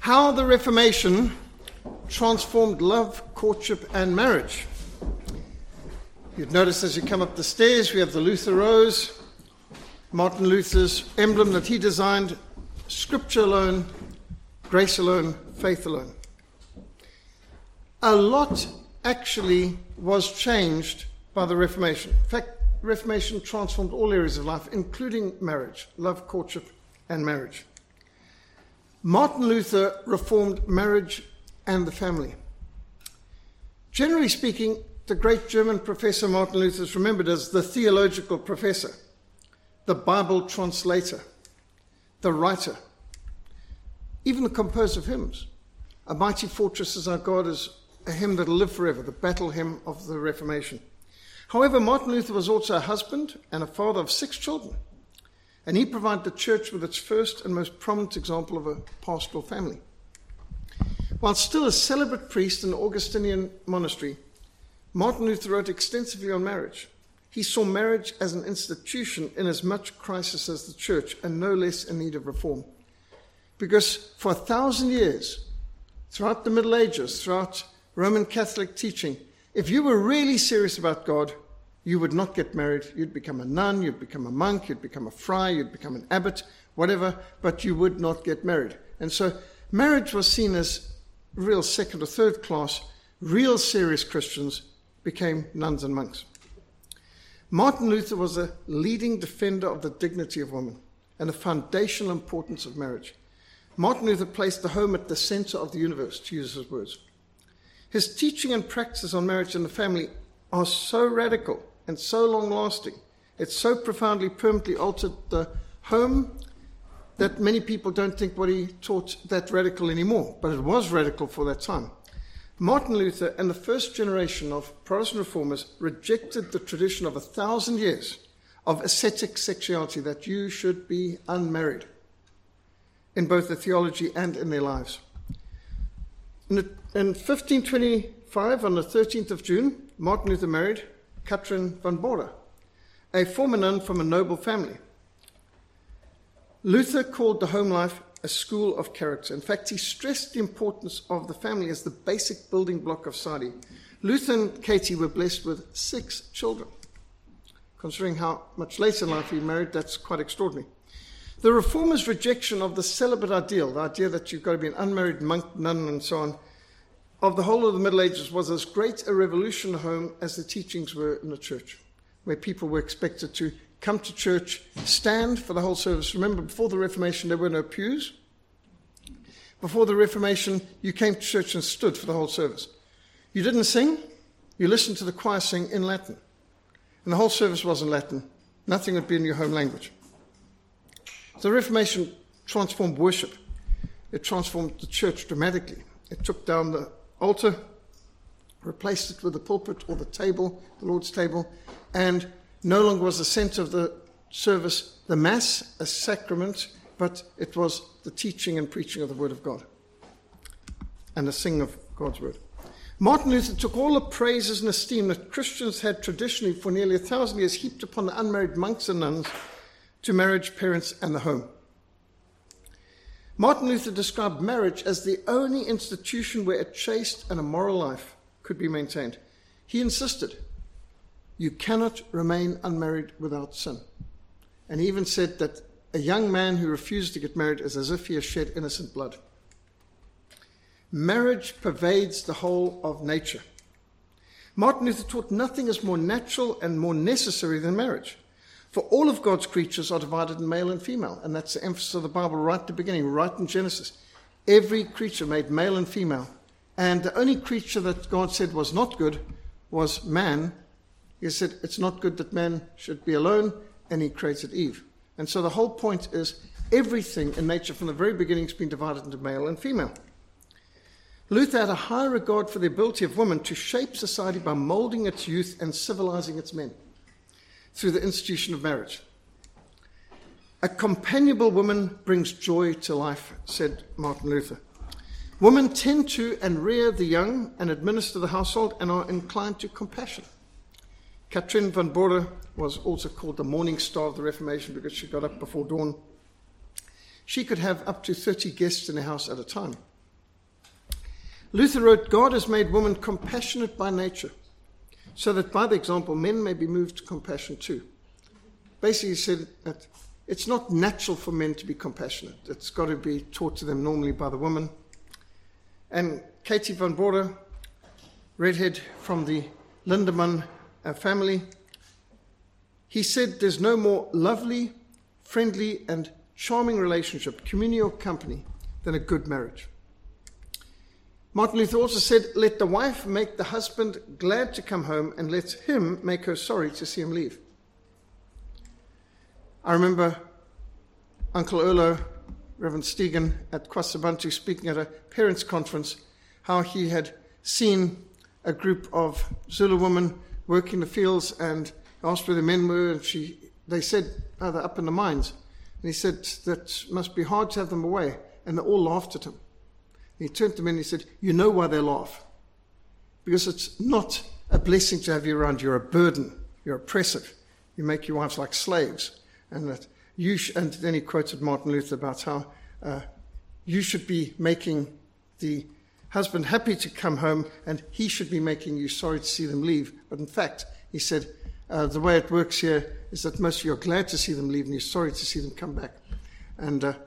How the Reformation transformed love, courtship, and marriage. You'd notice as you come up the stairs, we have the Luther Rose, Martin Luther's emblem that he designed, Scripture alone, grace alone, faith alone. A lot actually was changed by the Reformation. In fact, the Reformation transformed all areas of life, including marriage, love, courtship, and marriage. Martin Luther reformed marriage and the family. Generally speaking, the great German professor Martin Luther is remembered as the theological professor, the Bible translator, the writer, even the composer of hymns. A Mighty Fortress is Our God is a hymn that will live forever, the battle hymn of the Reformation. However, Martin Luther was also a husband and a father of 6 children, and he provided the church with its first and most prominent example of a pastoral family. While still a celebrate priest in the Augustinian monastery, Martin Luther wrote extensively on marriage. He saw marriage as an institution in as much crisis as the church and no less in need of reform. Because for 1,000 years, throughout the Middle Ages, throughout Roman Catholic teaching, if you were really serious about God, you would not get married. You'd become a nun, you'd become a monk, you'd become a friar, you'd become an abbot, whatever, but you would not get married. And so marriage was seen as real second or third class. Real serious Christians became nuns and monks. Martin Luther was a leading defender of the dignity of woman and the foundational importance of marriage. Martin Luther placed the home at the center of the universe, to use his words. His teaching and practice on marriage and the family are so radical and so long-lasting. It's so profoundly, permanently altered the home that many people don't think what he taught that radical anymore, but it was radical for that time. Martin Luther and the first generation of Protestant reformers rejected the tradition of 1,000 years of ascetic sexuality, that you should be unmarried in both the theology and in their lives. In 1525, on the 13th of June, Martin Luther married Katrin van Bora, a former nun from a noble family. Luther called the home life a school of character. In fact, he stressed the importance of the family as the basic building block of society. Luther and Katie were blessed with 6 children. Considering how much later in life he married, that's quite extraordinary. The Reformers' rejection of the celibate ideal, the idea that you've got to be an unmarried monk, nun, and so on, of the whole of the Middle Ages was as great a revolution at home as the teachings were in the church, where people were expected to come to church, stand for the whole service. Remember, before the Reformation, there were no pews. Before the Reformation, you came to church and stood for the whole service. You didn't sing. You listened to the choir sing in Latin. And the whole service was in Latin. Nothing would be in your home language. So the Reformation transformed worship. It transformed the church dramatically. It took down the altar, replaced it with the pulpit or the table, the Lord's table, and no longer was the center of the service the Mass, a sacrament, but it was the teaching and preaching of the Word of God and the singing of God's Word. Martin Luther took all the praises and esteem that Christians had traditionally for nearly 1,000 years heaped upon the unmarried monks and nuns to marriage, parents, and the home. Martin Luther described marriage as the only institution where a chaste and a moral life could be maintained. He insisted, you cannot remain unmarried without sin. And he even said that a young man who refuses to get married is as if he has shed innocent blood. Marriage pervades the whole of nature. Martin Luther taught nothing is more natural and more necessary than marriage. For all of God's creatures are divided in male and female, and that's the emphasis of the Bible right at the beginning, right in Genesis. Every creature made male and female, and the only creature that God said was not good was man. He said it's not good that man should be alone, and he created Eve. And so the whole point is everything in nature from the very beginning has been divided into male and female. Luther had a high regard for the ability of women to shape society by molding its youth and civilizing its men through the institution of marriage. A companionable woman brings joy to life, said Martin Luther. Women tend to and rear the young and administer the household and are inclined to compassion. Katrin van Bora was also called the morning star of the Reformation because she got up before dawn. She could have up to 30 guests in the house at a time. Luther wrote, God has made woman compassionate by nature, so that by the example men may be moved to compassion too. Basically, he said that it's not natural for men to be compassionate. It's got to be taught to them normally by the woman. And Katie van Borde, redhead from the Lindemann family, he said there's no more lovely, friendly, and charming relationship, community or company, than a good marriage. Martin Luther also said, let the wife make the husband glad to come home, and let him make her sorry to see him leave. I remember Uncle Erlo, Reverend Stegen at Kwasabantu, speaking at a parents' conference, how he had seen a group of Zulu women working the fields and asked where the men were, and they said, oh, they're up in the mines. And he said, that must be hard to have them away. And they all laughed at him. And he turned to them and he said, you know why they laugh? Because it's not a blessing to have you around. You're a burden. You're oppressive. You make your wives like slaves. And that and then he quoted Martin Luther about how you should be making the husband happy to come home, and he should be making you sorry to see them leave. But in fact, he said, the way it works here is that most of you are glad to see them leave and you're sorry to see them come back. And,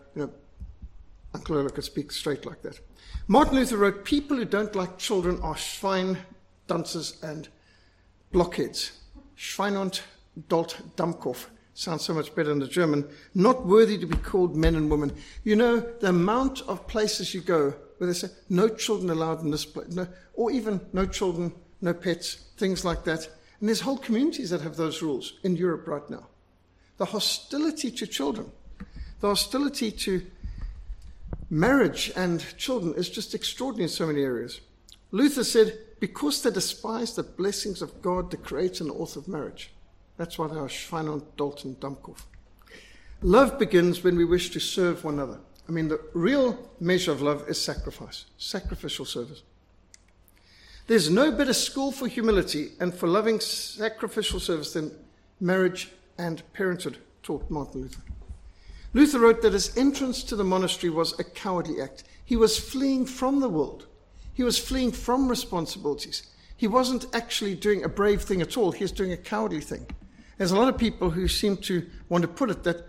Uncle Erlo could speak straight like that. Martin Luther wrote, people who don't like children are Schwein, dunces, and blockheads. Schwein und Dolt Dummkopf. Sounds so much better in the German. Not worthy to be called men and women. You know, the amount of places you go where they say, no children allowed in this place, or even no children, no pets, things like that. And there's whole communities that have those rules in Europe right now. The hostility to children, the hostility to marriage and children is just extraordinary in so many areas. Luther said, because they despise the blessings of God, the creator and author of marriage. That's why they are Schwein und Dolt and Dummkopf. Love begins when we wish to serve one another. I mean, the real measure of love is sacrifice, sacrificial service. There's no better school for humility and for loving sacrificial service than marriage and parenthood, taught Martin Luther. Luther wrote that his entrance to the monastery was a cowardly act. He was fleeing from the world. He was fleeing from responsibilities. He wasn't actually doing a brave thing at all. He was doing a cowardly thing. There's a lot of people who seem to want to put it that,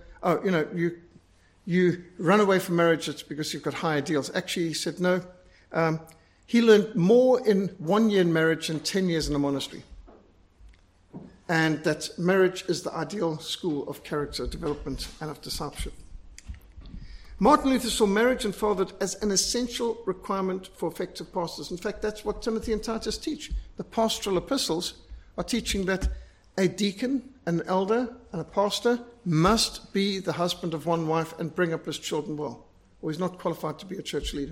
you run away from marriage, it's because you've got high ideals. Actually, he said no. He learned more in 1 year in marriage than 10 years in a monastery. And that marriage is the ideal school of character development and of discipleship. Martin Luther saw marriage and fatherhood as an essential requirement for effective pastors. In fact, that's what Timothy and Titus teach. The pastoral epistles are teaching that a deacon, an elder, and a pastor must be the husband of one wife and bring up his children well, or he's not qualified to be a church leader.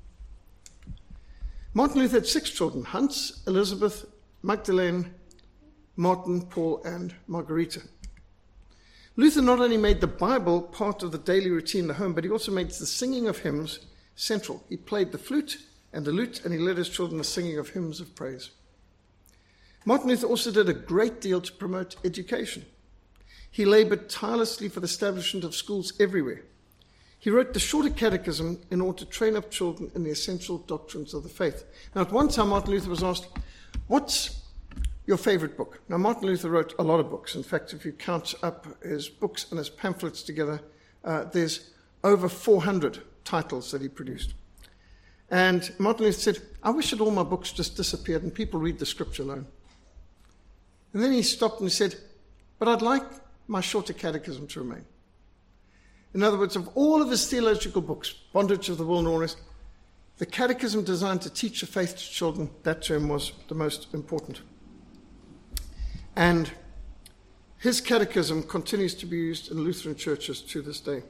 Martin Luther had 6 children: Hans, Elizabeth, Magdalene, Martin, Paul, and Margarita. Luther not only made the Bible part of the daily routine in the home, but he also made the singing of hymns central. He played the flute and the lute, and he led his children the singing of hymns of praise. Martin Luther also did a great deal to promote education. He labored tirelessly for the establishment of schools everywhere. He wrote the Shorter Catechism in order to train up children in the essential doctrines of the faith. Now, at one time, Martin Luther was asked, what's your favorite book? Now, Martin Luther wrote a lot of books. In fact, if you count up his books and his pamphlets together, there's over 400 titles that he produced. And Martin Luther said, I wish that all my books just disappeared and people read the scripture alone. And then he stopped and he said, but I'd like my Shorter Catechism to remain. In other words, of all of his theological books, Bondage of the Will and all this, the catechism designed to teach the faith to children, that term was the most important. And his catechism continues to be used in Lutheran churches to this day.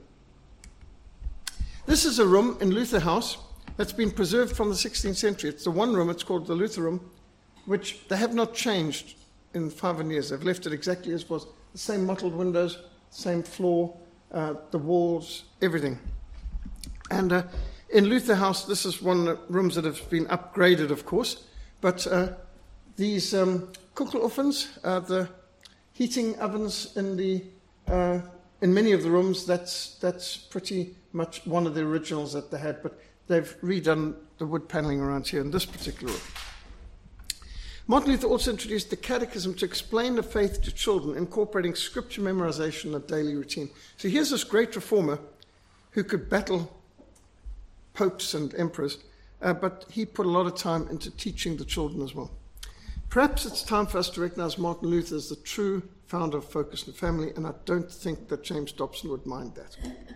This is a room in Luther House that's been preserved from the 16th century. It's the one room, it's called the Luther Room, which they have not changed in 500 years. They've left it exactly as was. The same mottled windows, same floor, the walls, everything. And in Luther House, this is one of the rooms that have been upgraded, of course, but these Kuchelofens, the heating ovens in many of the rooms, that's pretty much one of the originals that they had, but they've redone the wood paneling around here in this particular room. Martin Luther also introduced the Catechism to explain the faith to children, incorporating scripture memorization in a daily routine. So here's this great reformer who could battle popes and emperors, but he put a lot of time into teaching the children as well. Perhaps it's time for us to recognize Martin Luther as the true founder of Focus on the Family, and I don't think that James Dobson would mind that.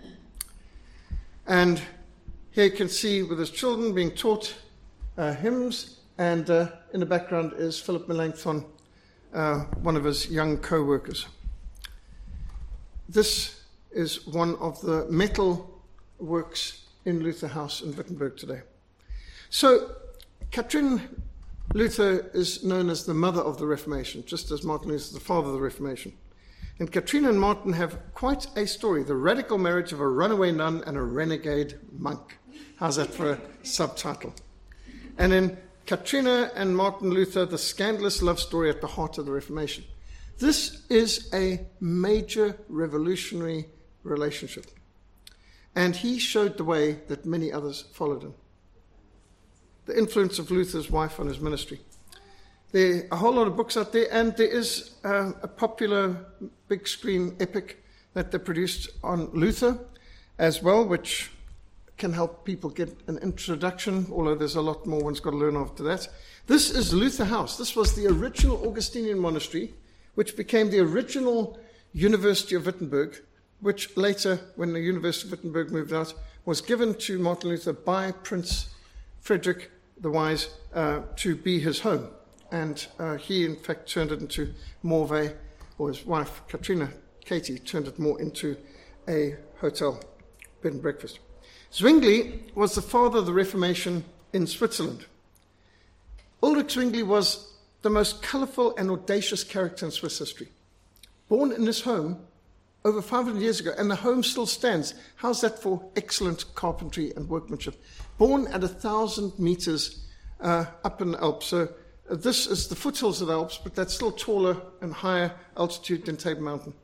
And here you can see with his children being taught hymns, and in the background is Philip Melanchthon, one of his young co-workers. This is one of the metal works in Luther House in Wittenberg today. So Catherine Luther is known as the mother of the Reformation, just as Martin Luther is the father of the Reformation. And Katrina and Martin have quite a story, the radical marriage of a runaway nun and a renegade monk. How's that for a subtitle? And in Katrina and Martin Luther, the scandalous love story at the heart of the Reformation. This is a major revolutionary relationship. And he showed the way that many others followed him. The influence of Luther's wife on his ministry. There are a whole lot of books out there, and there is a popular big screen epic that they produced on Luther as well, which can help people get an introduction, although there's a lot more one's got to learn after that. This is Luther House. This was the original Augustinian monastery, which became the original University of Wittenberg, which later, when the University of Wittenberg moved out, was given to Martin Luther by Prince Frederick the Wise to be his home. And he, in fact, turned it into more of a, or his wife, Katie, turned it more into a hotel, bed and breakfast. Zwingli was the father of the Reformation in Switzerland. Ulrich Zwingli was the most colourful and audacious character in Swiss history. Born in this home over 500 years ago, and the home still stands. How's that for excellent carpentry and workmanship? Born at 1,000 meters up in the Alps. So this is the foothills of the Alps, but that's still taller and higher altitude than Table Mountain.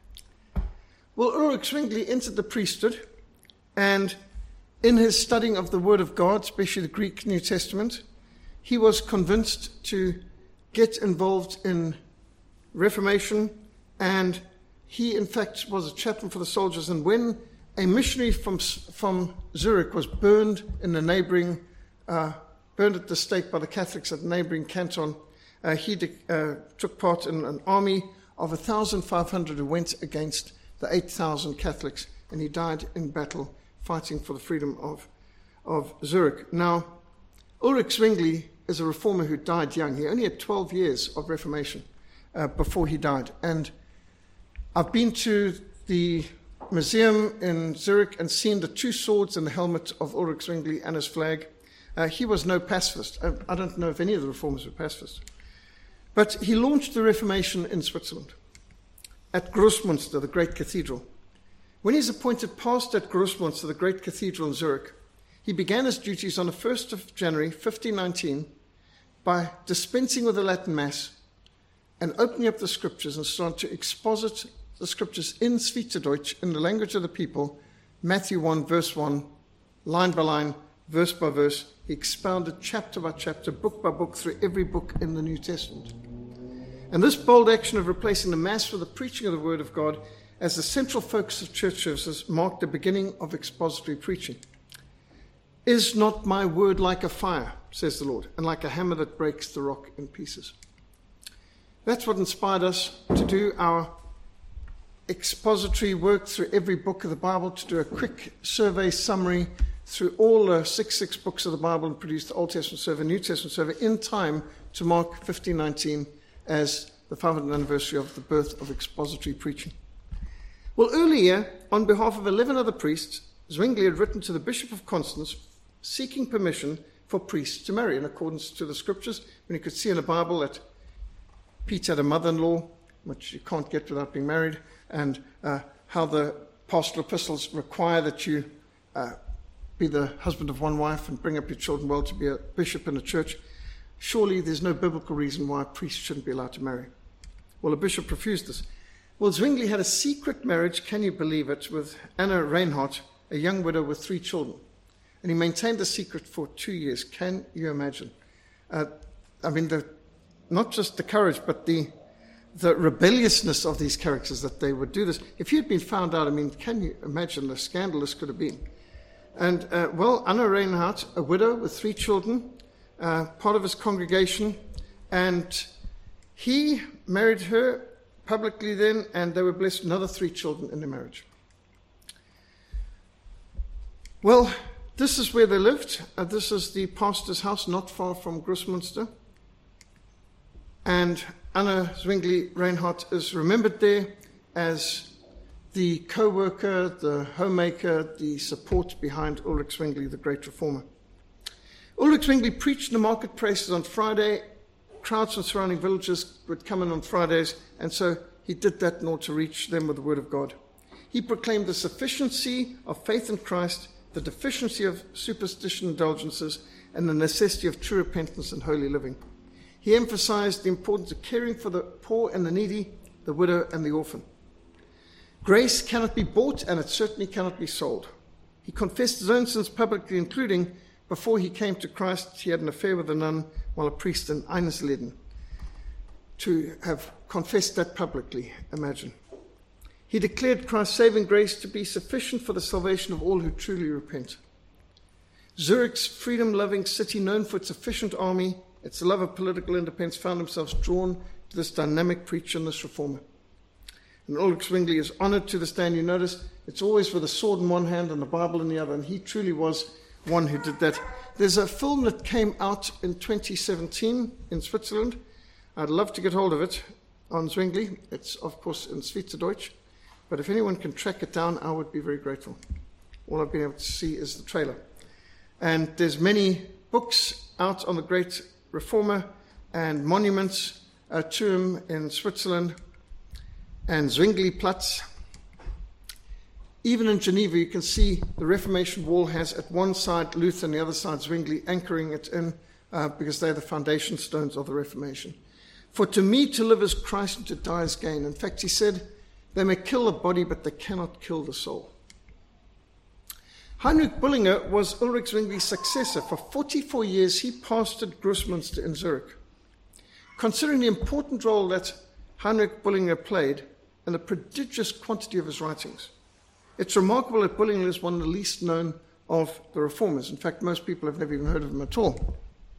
Well, Ulrich Zwingli entered the priesthood, and in his studying of the Word of God, especially the Greek New Testament, he was convinced to get involved in Reformation, and he, in fact, was a chaplain for the soldiers. And when a missionary from Zurich was burned in the neighboring, burned at the stake by the Catholics at the neighboring canton, he took part in an army of 1,500 who went against the 8,000 Catholics, and he died in battle fighting for the freedom of Zurich. Now, Ulrich Zwingli is a reformer who died young. He only had 12 years of Reformation before he died. And I've been to the museum in Zurich and seen the two swords and the helmet of Ulrich Zwingli and his flag. He was no pacifist. I don't know if any of the reformers were pacifists. But he launched the Reformation in Switzerland at Grossmünster, the great cathedral. When he's appointed pastor at Grossmünster, the great cathedral in Zurich, he began his duties on the 1st of January, 1519, by dispensing with the Latin Mass and opening up the scriptures and starting to exposit the scriptures in Schweizerdeutsch, in the language of the people, Matthew 1, verse 1, line by line, verse by verse. He expounded chapter by chapter, book by book, through every book in the New Testament. And this bold action of replacing the Mass with the preaching of the Word of God as the central focus of church services marked the beginning of expository preaching. Is not my word like a fire, says the Lord, and like a hammer that breaks the rock in pieces? That's what inspired us to do our expository work through every book of the Bible, to do a quick survey summary through all the 66 books of the Bible and produce the Old Testament survey, New Testament survey, in time to mark 1519 as the 500th anniversary of the birth of expository preaching. Well, earlier, on behalf of 11 other priests, Zwingli had written to the Bishop of Constance seeking permission for priests to marry in accordance to the scriptures, when you could see in the Bible that Peter had a mother-in-law, which you can't get without being married, and how the pastoral epistles require that you be the husband of one wife and bring up your children well to be a bishop in a church. Surely there's no biblical reason why a priest shouldn't be allowed to marry. Well, a bishop refused this. Well, Zwingli had a secret marriage, can you believe it, with Anna Reinhardt, a young widow with 3 children. And he maintained the secret for 2 years. Can you imagine? Not just the courage, but the rebelliousness of these characters that they would do this. If he had been found out, can you imagine the scandal this could have been? And, Anna Reinhardt, a widow with 3 children, part of his congregation, and he married her publicly then, and they were blessed another 3 children in their marriage. Well, this is where they lived. This is the pastor's house, not far from Grossmünster. And Anna Zwingli Reinhardt is remembered there as the co-worker, the homemaker, the support behind Ulrich Zwingli, the great reformer. Ulrich Zwingli preached in the marketplaces on Friday. Crowds from surrounding villages would come in on Fridays, and so he did that in order to reach them with the word of God. He proclaimed the sufficiency of faith in Christ, the deficiency of superstition indulgences, and the necessity of true repentance and holy living. He emphasized the importance of caring for the poor and the needy, the widow and the orphan. Grace cannot be bought, and it certainly cannot be sold. He confessed his own sins publicly, including before he came to Christ, he had an affair with a nun while a priest in Einersleden. To have confessed that publicly, imagine. He declared Christ's saving grace to be sufficient for the salvation of all who truly repent. Zurich's freedom-loving city, known for its efficient army, its love of political independence, found themselves drawn to this dynamic preacher and this reformer. And Ulrich Zwingli is honored to this day, and you notice it's always with a sword in one hand and the Bible in the other, and he truly was one who did that. There's a film that came out in 2017 in Switzerland. I'd love to get hold of it on Zwingli. It's, of course, in Schweizerdeutsch, but if anyone can track it down, I would be very grateful. All I've been able to see is the trailer. And there's many books out on the great reformer and monuments to him in Switzerland, and Zwingliplatz. Even in Geneva, you can see the Reformation wall has at one side Luther and the other side Zwingli, anchoring it in because they're the foundation stones of the Reformation. For to me to live is Christ and to die is gain. In fact, he said, they may kill the body, but they cannot kill the soul. Heinrich Bullinger was Ulrich Zwingli's successor. For 44 years, he pastored Grossmünster in Zurich. Considering the important role that Heinrich Bullinger played and the prodigious quantity of his writings, it's remarkable that Bullinger is one of the least known of the reformers. In fact, most people have never even heard of him at all.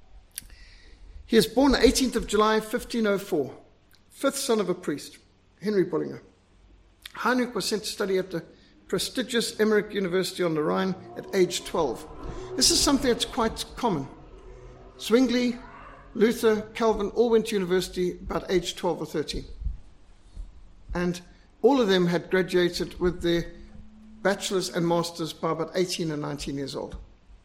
He was born the 18th of July, 1504, fifth son of a priest, Henry Bullinger. Heinrich was sent to study at the prestigious Emmerich University on the Rhine at age 12. This is something that's quite common. Zwingli, Luther, Calvin all went to university about age 12 or 13. And all of them had graduated with their bachelor's and master's by about 18 and 19 years old.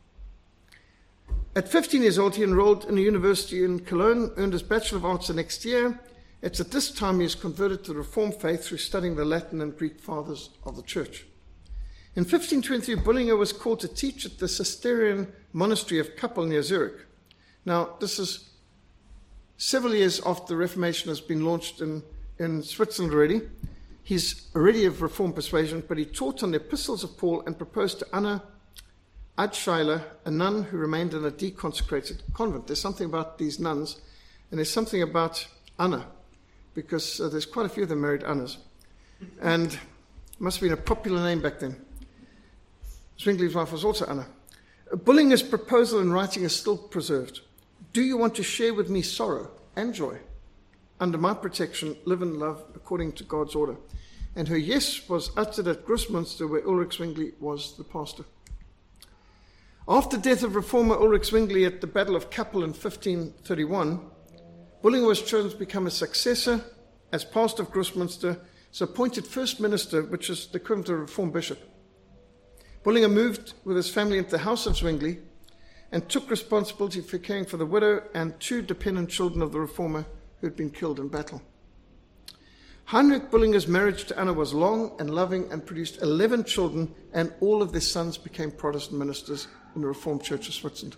At 15 years old, he enrolled in a university in Cologne, earned his Bachelor of Arts the next year. It's at this time he is converted to the Reformed faith through studying the Latin and Greek fathers of the church. In 1523, Bullinger was called to teach at the Cistercian monastery of Kappel near Zurich. Now, this is several years after the Reformation has been launched in Switzerland already. He's already of Reformed persuasion, but he taught on the epistles of Paul and proposed to Anna Adscheiler, a nun who remained in a deconsecrated convent. There's something about these nuns, and there's something about Anna, because there's quite a few of them married Annas. And it must have been a popular name back then. Zwingli's wife was also Anna. Bullinger's proposal in writing is still preserved. Do you want to share with me sorrow and joy? Under my protection, live and love according to God's order. And her yes was uttered at Grossmünster, where Ulrich Zwingli was the pastor. After the death of reformer Ulrich Zwingli at the Battle of Kappel in 1531, Bullinger was chosen to become his successor as pastor of Grossmünster, so appointed first minister, which is the equivalent of a reformed bishop. Bullinger moved with his family into the house of Zwingli and took responsibility for caring for the widow and 2 dependent children of the reformer who had been killed in battle. Heinrich Bullinger's marriage to Anna was long and loving and produced 11 children, and all of their sons became Protestant ministers in the Reformed Church of Switzerland.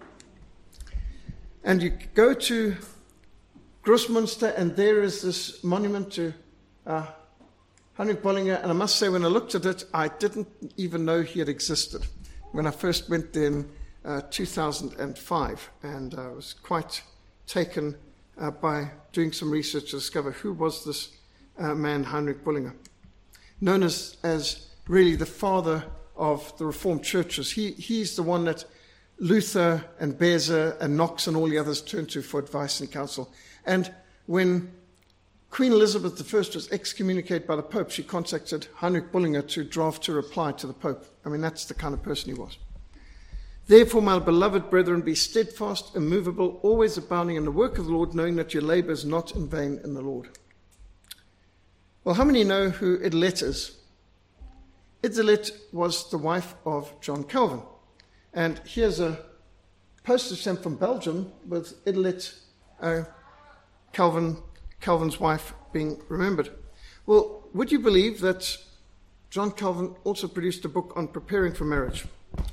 And you go to Grossmünster, and there is this monument to Heinrich Bullinger, and I must say, when I looked at it, I didn't even know he had existed. when I first went there in 2005, and I was quite taken by doing some research to discover who was this man, Heinrich Bullinger, known as really the father of the Reformed churches. He's the one that Luther and Beza and Knox and all the others turned to for advice and counsel. And when Queen Elizabeth I was excommunicated by the Pope, she contacted Heinrich Bullinger to draft a reply to the Pope. I mean, that's the kind of person he was. Therefore, my beloved brethren, be steadfast, immovable, always abounding in the work of the Lord, knowing that your labor is not in vain in the Lord. Well, how many know who Idelette is? Idelette was the wife of John Calvin. And here's a postage stamp from Belgium with Idelette, Calvin's wife, being remembered. Well, would you believe that John Calvin also produced a book on preparing for marriage?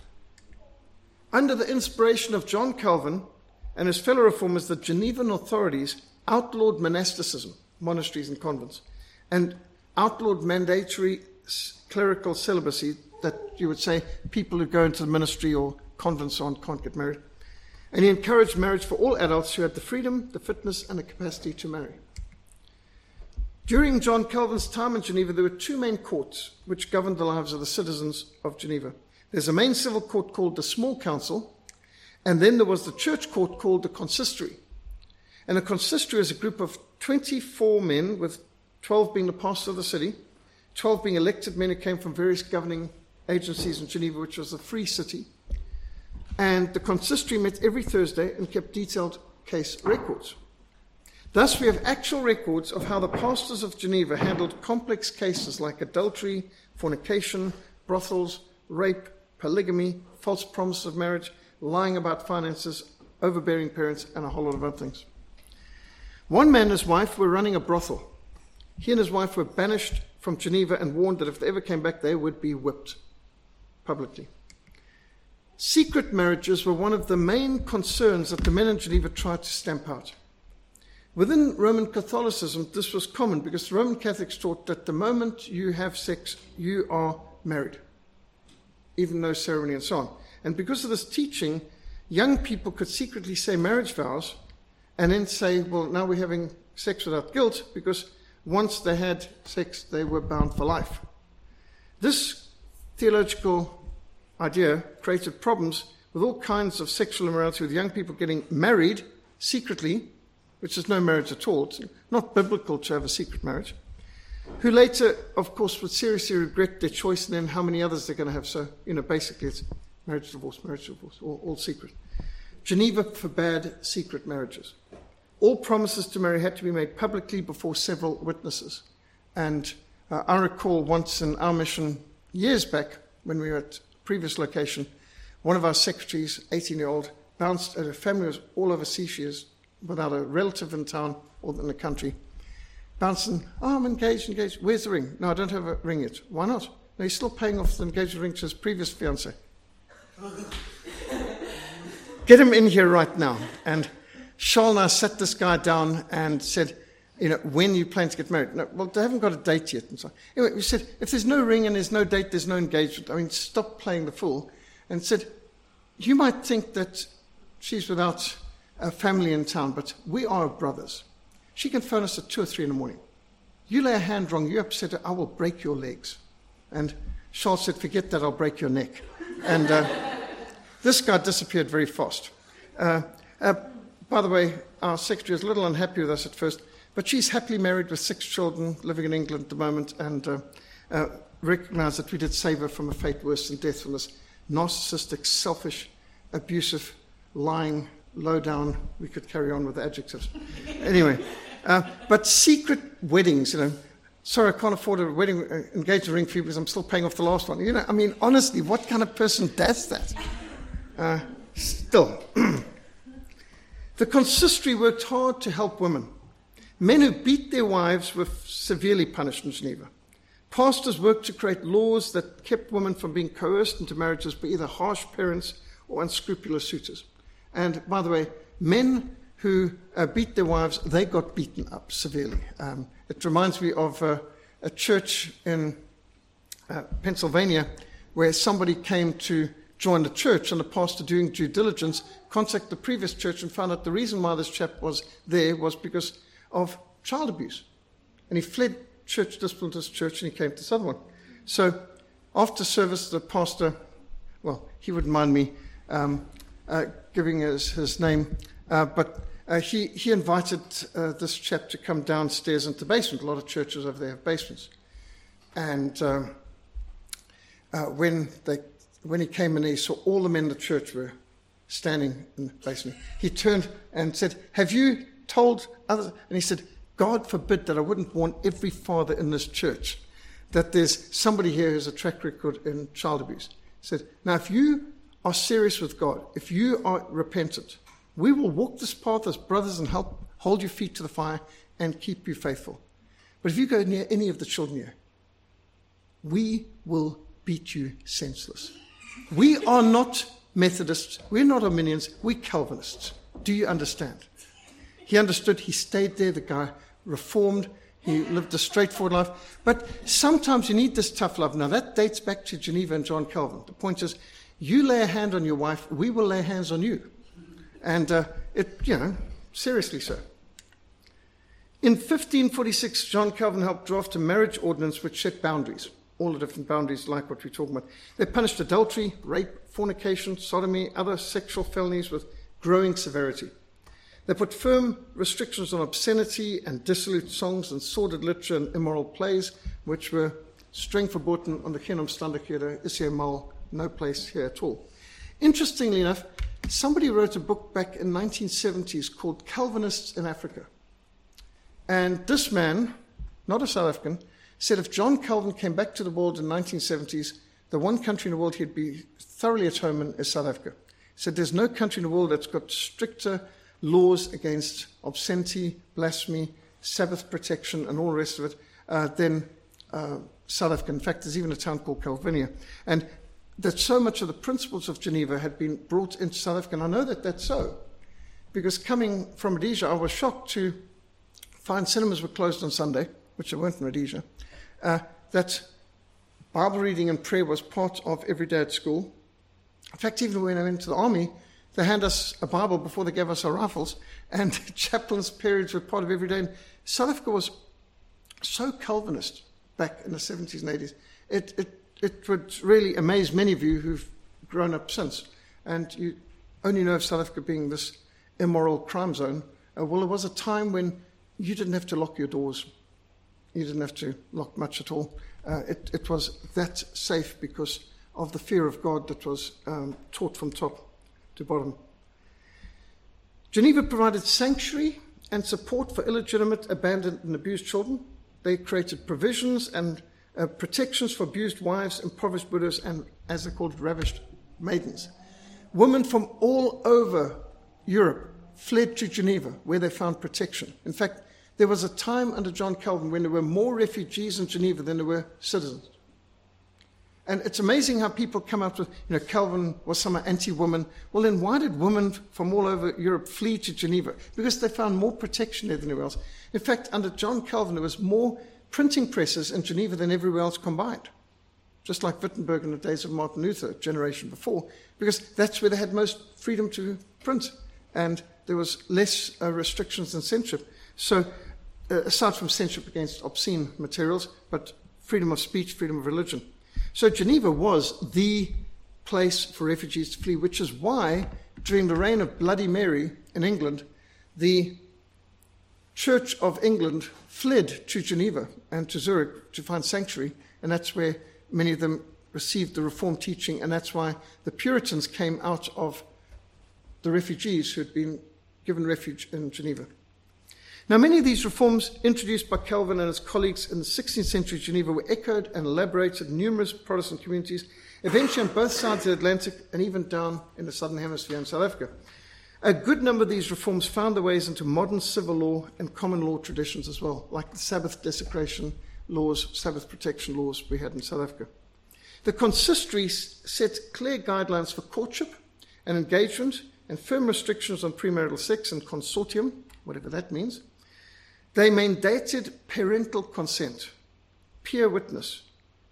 Under the inspiration of John Calvin and his fellow reformers, the Genevan authorities outlawed monasticism, monasteries and convents, and outlawed mandatory clerical celibacy, that you would say people who go into the ministry or convents on can't get married. And he encouraged marriage for all adults who had the freedom, the fitness, and the capacity to marry. During John Calvin's time in Geneva, there were two main courts which governed the lives of the citizens of Geneva. There's a main civil court called the Small Council, and then there was the church court called the Consistory. And the Consistory is a group of 24 men, with 12 being the pastor of the city, 12 being elected men who came from various governing agencies in Geneva, which was a free city. And the consistory met every Thursday and kept detailed case records. Thus, we have actual records of how the pastors of Geneva handled complex cases like adultery, fornication, brothels, rape, polygamy, false promises of marriage, lying about finances, overbearing parents, and a whole lot of other things. One man and his wife were running a brothel. He and his wife were banished from Geneva and warned that if they ever came back, they would be whipped publicly. Secret marriages were one of the main concerns that the men in Geneva tried to stamp out. Within Roman Catholicism, this was common because the Roman Catholics taught that the moment you have sex, you are married, even no ceremony and so on. And because of this teaching, young people could secretly say marriage vows and then say, well, now we're having sex without guilt, because once they had sex, they were bound for life. This theological idea created problems with all kinds of sexual immorality, with young people getting married secretly, which is no marriage at all. It's not biblical to have a secret marriage, who later, of course, would seriously regret their choice, and then how many others they're going to have. So, basically it's marriage, divorce, all secret. Geneva forbade secret marriages. All promises to marry had to be made publicly before several witnesses. And I recall once in our mission years back, when we were at a previous location, one of our secretaries, 18-year-old, bounced at a family who was all overseas. She is without a relative in town or in the country. Bouncing, I'm engaged. Where's the ring? No, I don't have a ring yet. Why not? No, he's still paying off the engagement ring to his previous fiancée. Get him in here right now. And Charles and I sat this guy down and said, when you plan to get married? No, well, they haven't got a date yet. And so anyway, we said, if there's no ring and there's no date, there's no engagement. Stop playing the fool. And said, you might think that she's without a family in town, but we are brothers. She can phone us at 2 or 3 in the morning. You lay a hand wrong, you upset her, I will break your legs. And Charles said, forget that, I'll break your neck. And this guy disappeared very fast. By the way, our secretary was a little unhappy with us at first, but she's happily married with 6 children, living in England at the moment, and recognized that we did save her from a fate worse than death, from this narcissistic, selfish, abusive, lying, low down. We could carry on with the adjectives. Anyway, but secret weddings, sorry, I can't afford a wedding engagement ring for you because I'm still paying off the last one. Honestly, what kind of person does that? Still. The consistory worked hard to help women. Men who beat their wives were severely punished in Geneva. Pastors worked to create laws that kept women from being coerced into marriages by either harsh parents or unscrupulous suitors. And by the way, men who beat their wives, they got beaten up severely. It reminds me of a church in Pennsylvania where somebody came to joined the church, and the pastor, doing due diligence, contacted the previous church and found out the reason why this chap was there was because of child abuse. And he fled church, disciplined his church, and he came to this other one. So after service, the pastor, well, he wouldn't mind me giving his name, but he invited this chap to come downstairs into the basement. A lot of churches over there have basements. And when he came in, he saw all the men in the church were standing in the basement. He turned and said, "Have you told others?" And he said, "God forbid that I wouldn't warn every father in this church that there's somebody here who has a track record in child abuse." He said, "Now, if you are serious with God, if you are repentant, we will walk this path as brothers and help hold your feet to the fire and keep you faithful. But if you go near any of the children here, we will beat you senseless." We are not Methodists, we're not Arminians, we're Calvinists. Do you understand? He understood, he stayed there, the guy reformed, he lived a straightforward life. But sometimes you need this tough love. Now that dates back to Geneva and John Calvin. The point is, you lay a hand on your wife, we will lay hands on you. And seriously so. In 1546, John Calvin helped draft a marriage ordinance which set boundaries. All the different boundaries like what we're talking about. They punished adultery, rape, fornication, sodomy, other sexual felonies with growing severity. They put firm restrictions on obscenity and dissolute songs and sordid literature and immoral plays, which were streng verboten onder geen omstandighede, is hier mal no place here at all. Interestingly enough, somebody wrote a book back in 1970s called Calvinists in Africa. And this man, not a South African, said if John Calvin came back to the world in the 1970s, the one country in the world he'd be thoroughly at home in is South Africa. He said there's no country in the world that's got stricter laws against obscenity, blasphemy, Sabbath protection, and all the rest of it than South Africa. In fact, there's even a town called Calvinia. And that so much of the principles of Geneva had been brought into South Africa. And I know that that's so, because coming from Rhodesia, I was shocked to find cinemas were closed on Sunday, which they weren't in Rhodesia. That Bible reading and prayer was part of every day at school. In fact, even when I went to the army, they handed us a Bible before they gave us our rifles, and chaplain's periods were part of every day. And South Africa was so Calvinist back in the 70s and 80s. It would really amaze many of you who've grown up since. And you only know of South Africa being this immoral crime zone. Well, there was a time when you didn't have to lock your doors. You didn't have to lock much at all. It was that safe because of the fear of God that was taught from top to bottom. Geneva provided sanctuary and support for illegitimate, abandoned, and abused children. They created provisions and protections for abused wives, impoverished widows, and, as they called it, ravished maidens. Women from all over Europe fled to Geneva, where they found protection. In fact, there was a time under John Calvin when there were more refugees in Geneva than there were citizens. And it's amazing how people come up with, Calvin was somehow anti-woman. Well, then why did women from all over Europe flee to Geneva? Because they found more protection there than anywhere else. In fact, under John Calvin, there was more printing presses in Geneva than everywhere else combined. Just like Wittenberg in the days of Martin Luther, a generation before, because that's where they had most freedom to print. And there was less restrictions and censorship. So, aside from censorship against obscene materials, but freedom of speech, freedom of religion. So Geneva was the place for refugees to flee, which is why during the reign of Bloody Mary in England, the Church of England fled to Geneva and to Zurich to find sanctuary, and that's where many of them received the Reformed teaching, and that's why the Puritans came out of the refugees who had been given refuge in Geneva. Now, many of these reforms introduced by Calvin and his colleagues in the 16th century Geneva were echoed and elaborated in numerous Protestant communities, eventually on both sides of the Atlantic and even down in the Southern Hemisphere in South Africa. A good number of these reforms found their ways into modern civil law and common law traditions as well, like the Sabbath desecration laws, Sabbath protection laws we had in South Africa. The consistory set clear guidelines for courtship and engagement and firm restrictions on premarital sex and consortium, whatever that means. They mandated parental consent, peer witness,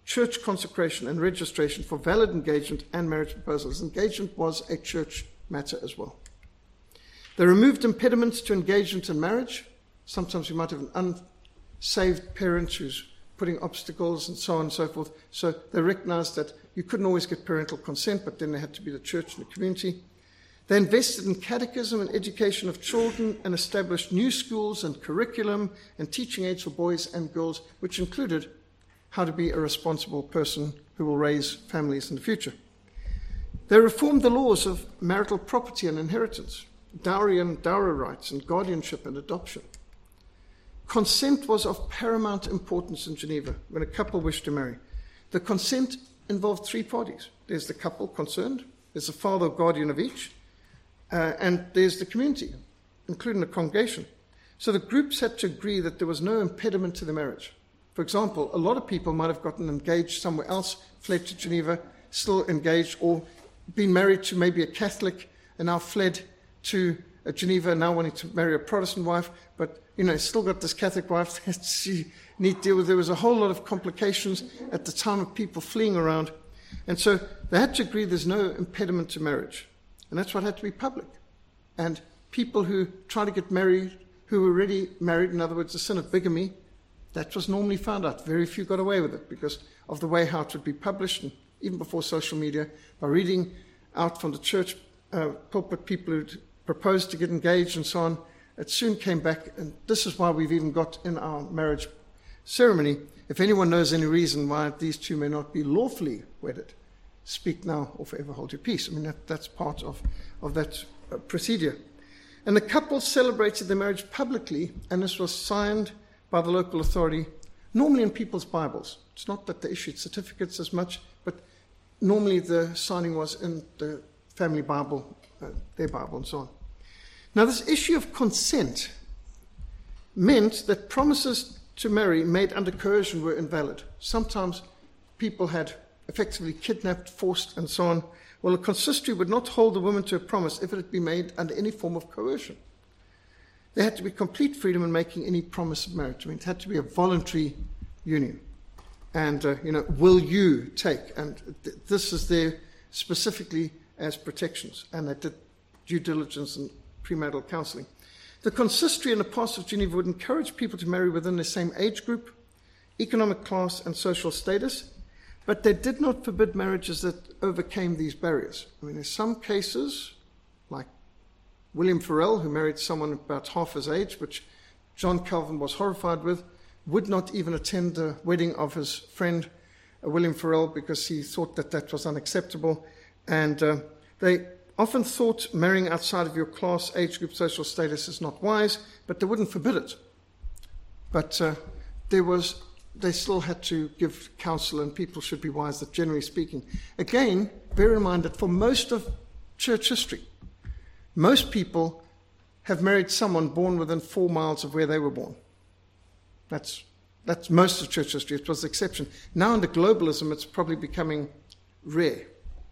church consecration and registration for valid engagement and marriage proposals. Engagement was a church matter as well. They removed impediments to engagement and marriage. Sometimes you might have an unsaved parent who's putting obstacles and so on and so forth. So they recognized that you couldn't always get parental consent, but then there had to be the church and the community. They invested in catechism and education of children and established new schools and curriculum and teaching aids for boys and girls, which included how to be a responsible person who will raise families in the future. They reformed the laws of marital property and inheritance, dowry and dowry rights, and guardianship and adoption. Consent was of paramount importance in Geneva when a couple wished to marry. The consent involved three parties. There's the couple concerned, there's the father or guardian of each, and there's the community, including the congregation. So the groups had to agree that there was no impediment to the marriage. For example, a lot of people might have gotten engaged somewhere else, fled to Geneva, still engaged, or been married to maybe a Catholic and now fled to Geneva, now wanting to marry a Protestant wife, but still got this Catholic wife that she need to deal with. There was a whole lot of complications at the time of people fleeing around. And so they had to agree there's no impediment to marriage. And that's why it had to be public. And people who try to get married, who were already married, in other words, the sin of bigamy, that was normally found out. Very few got away with it because of the way how it would be published, and even before social media, by reading out from the church pulpit people who'd proposed to get engaged and so on. It soon came back, and this is why we've even got in our marriage ceremony, if anyone knows any reason why these two may not be lawfully wedded, speak now or forever hold your peace. I mean, that's part of that procedure. And the couple celebrated their marriage publicly, and this was signed by the local authority, normally in people's Bibles. It's not that they issued certificates as much, but normally the signing was in the family Bible, their Bible, and so on. Now, this issue of consent meant that promises to marry made under coercion were invalid. Sometimes people had effectively kidnapped, forced, and so on. Well, a consistory would not hold the woman to a promise if it had been made under any form of coercion. There had to be complete freedom in making any promise of marriage. I mean, it had to be a voluntary union. And, will you take? And this is there specifically as protections. And they did due diligence and premarital counseling. The consistory in the past of Geneva would encourage people to marry within the same age group, economic class, and social status, but they did not forbid marriages that overcame these barriers. I mean, in some cases, like William Farel, who married someone about half his age, which John Calvin was horrified with, would not even attend the wedding of his friend William Farel because he thought that was unacceptable. And they often thought marrying outside of your class, age group, social status is not wise, but they wouldn't forbid it. But they still had to give counsel, and people should be wise, that generally speaking. Again, bear in mind that for most of church history, most people have married someone born within 4 miles of where they were born. That's most of church history. It was the exception. Now under globalism, it's probably becoming rare.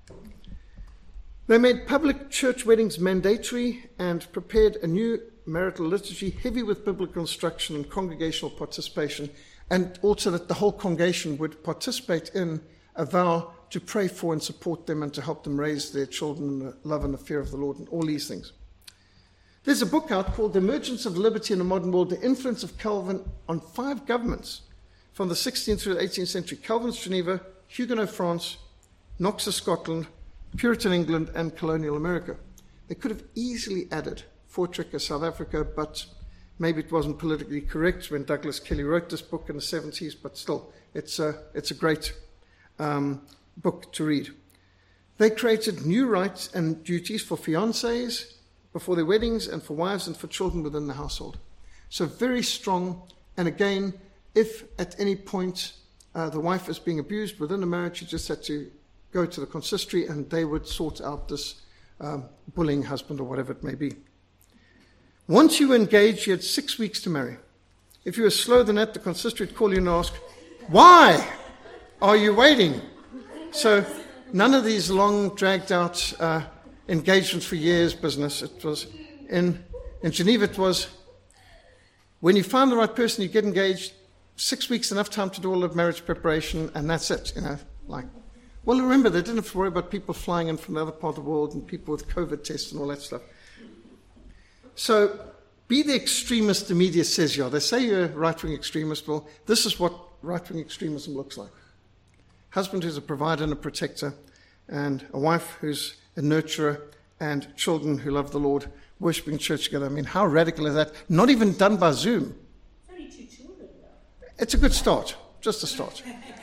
They made public church weddings mandatory and prepared a new marital liturgy heavy with biblical instruction and congregational participation, and also that the whole congregation would participate in a vow to pray for and support them and to help them raise their children in the love and the fear of the Lord and all these things. There's a book out called The Emergence of Liberty in the Modern World, The Influence of Calvin on 5 governments from the 16th through the 18th century. Calvin's Geneva, Huguenot France, Knox's Scotland, Puritan England, and colonial America. They could have easily added Voortrekker South Africa, but maybe it wasn't politically correct when Douglas Kelly wrote this book in the 70s, but still, it's a great book to read. They created new rights and duties for fiancés before their weddings and for wives and for children within the household. So very strong. And again, if at any point the wife is being abused within the marriage, you just had to go to the consistory and they would sort out this bullying husband or whatever it may be. Once you were engaged, you had 6 weeks to marry. If you were slower than that, the consistory would call you and ask, "Why are you waiting?" So none of these long, dragged-out engagements for years business. It was in Geneva, it was when you found the right person, you get engaged. 6 weeks enough time to do all the marriage preparation, and that's it, Well, remember, they didn't have to worry about people flying in from the other part of the world and people with COVID tests and all that stuff. So, be the extremist the media says you are. They say you're a right-wing extremist. Well, this is what right-wing extremism looks like. Husband who's a provider and a protector, and a wife who's a nurturer, and children who love the Lord, worshipping church together. I mean, how radical is that? Not even done by Zoom. It's only 2 children, though. It's a good start, just a start.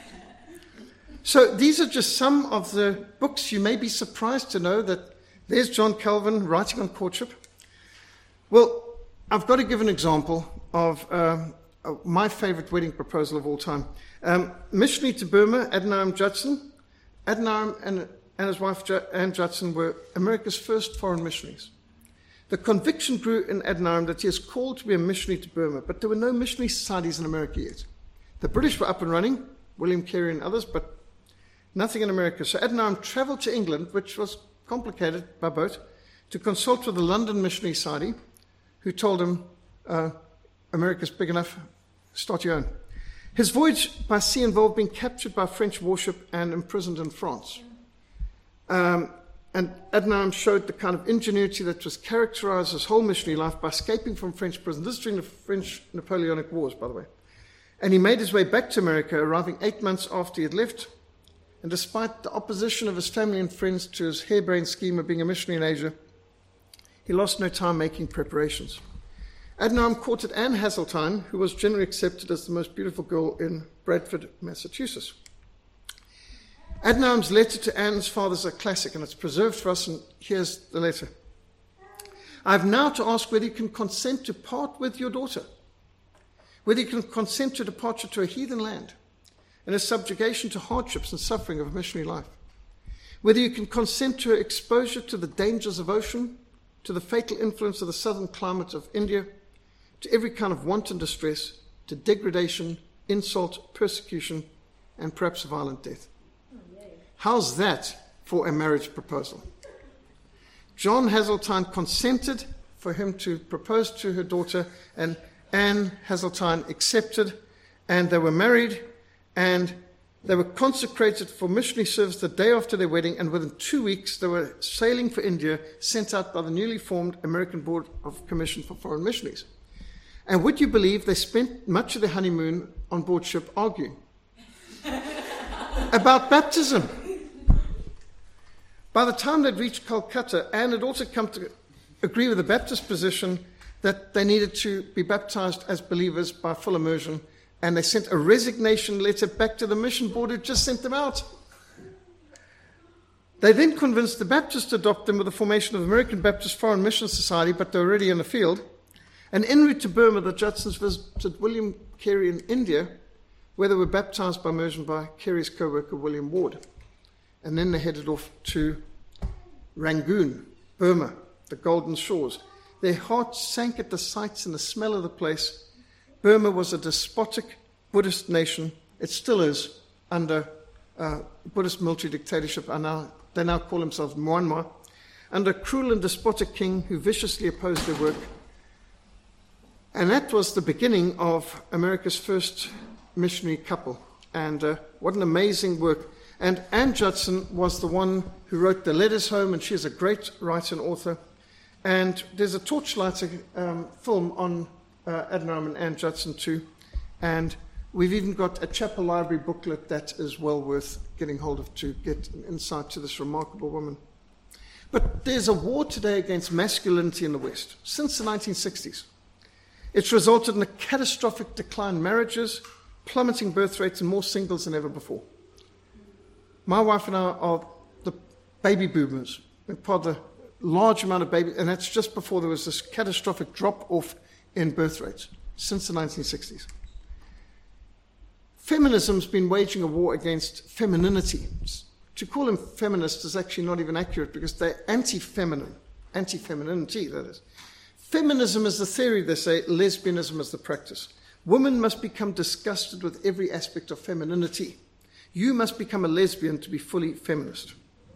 So these are just some of the books. You may be surprised to know that there's John Calvin writing on courtship. Well, I've got to give an example of my favorite wedding proposal of all time. Missionary to Burma, Adoniram Judson. Adoniram and his wife Anne Judson were America's first foreign missionaries. The conviction grew in Adoniram that he is called to be a missionary to Burma, but there were no missionary societies in America yet. The British were up and running, William Carey and others, but nothing in America. So Adoniram traveled to England, which was complicated by boat, to consult with the London Missionary Society, who told him, America's big enough, start your own. His voyage by sea involved being captured by a French warship and imprisoned in France. And Adoniram showed the kind of ingenuity that was characterized his whole missionary life by escaping from French prison. This is during the French Napoleonic Wars, by the way. And he made his way back to America, arriving 8 months after he had left. And despite the opposition of his family and friends to his harebrained scheme of being a missionary in Asia, he lost no time making preparations. Adoniram courted Anne Hasseltine, who was generally accepted as the most beautiful girl in Bradford, Massachusetts. Adoniram's letter to Anne's father is a classic, and it's preserved for us, and here's the letter. I have now to ask whether you can consent to part with your daughter, whether you can consent to departure to a heathen land, and a subjugation to hardships and suffering of a missionary life, whether you can consent to exposure to the dangers of ocean, to the fatal influence of the southern climate of India, to every kind of want and distress, to degradation, insult, persecution, and perhaps violent death. How's that for a marriage proposal? John Hasseltine consented for him to propose to her daughter, and Anne Hasseltine accepted, and they were married, and they were consecrated for missionary service the day after their wedding, and within 2 weeks they were sailing for India, sent out by the newly formed American Board of Commission for Foreign Missionaries. And would you believe they spent much of their honeymoon on board ship arguing about baptism? By the time they'd reached Calcutta, Anne had also come to agree with the Baptist position that they needed to be baptized as believers by full immersion, and they sent a resignation letter back to the mission board who just sent them out. They then convinced the Baptists to adopt them with the formation of the American Baptist Foreign Mission Society, but they were already in the field. And en route to Burma, the Judsons visited William Carey in India, where they were baptized by immersion by Carey's co-worker, William Ward. And then they headed off to Rangoon, Burma, the Golden Shores. Their hearts sank at the sights and the smell of the place. Burma was a despotic Buddhist nation. It still is under Buddhist military dictatorship. They now call themselves Myanmar, under a cruel and despotic king who viciously opposed their work. And that was the beginning of America's first missionary couple. And what an amazing work. And Anne Judson was the one who wrote the letters home, and she's a great writer and author. And there's a Torchlight film on Adoniram and Anne Judson too. And we've even got a chapel library booklet that is well worth getting hold of to get an insight to this remarkable woman. But there's a war today against masculinity in the West since the 1960s. It's resulted in a catastrophic decline in marriages, plummeting birth rates, and more singles than ever before. My wife and I are the baby boomers. We're part of the large amount of babies, and that's just before there was this catastrophic drop-off in birth rates since the 1960s. Feminism's been waging a war against femininity. To call them feminists is actually not even accurate because they're anti-feminine, anti-femininity, that is. Feminism is the theory, they say, lesbianism is the practice. Women must become disgusted with every aspect of femininity. You must become a lesbian to be fully feminist.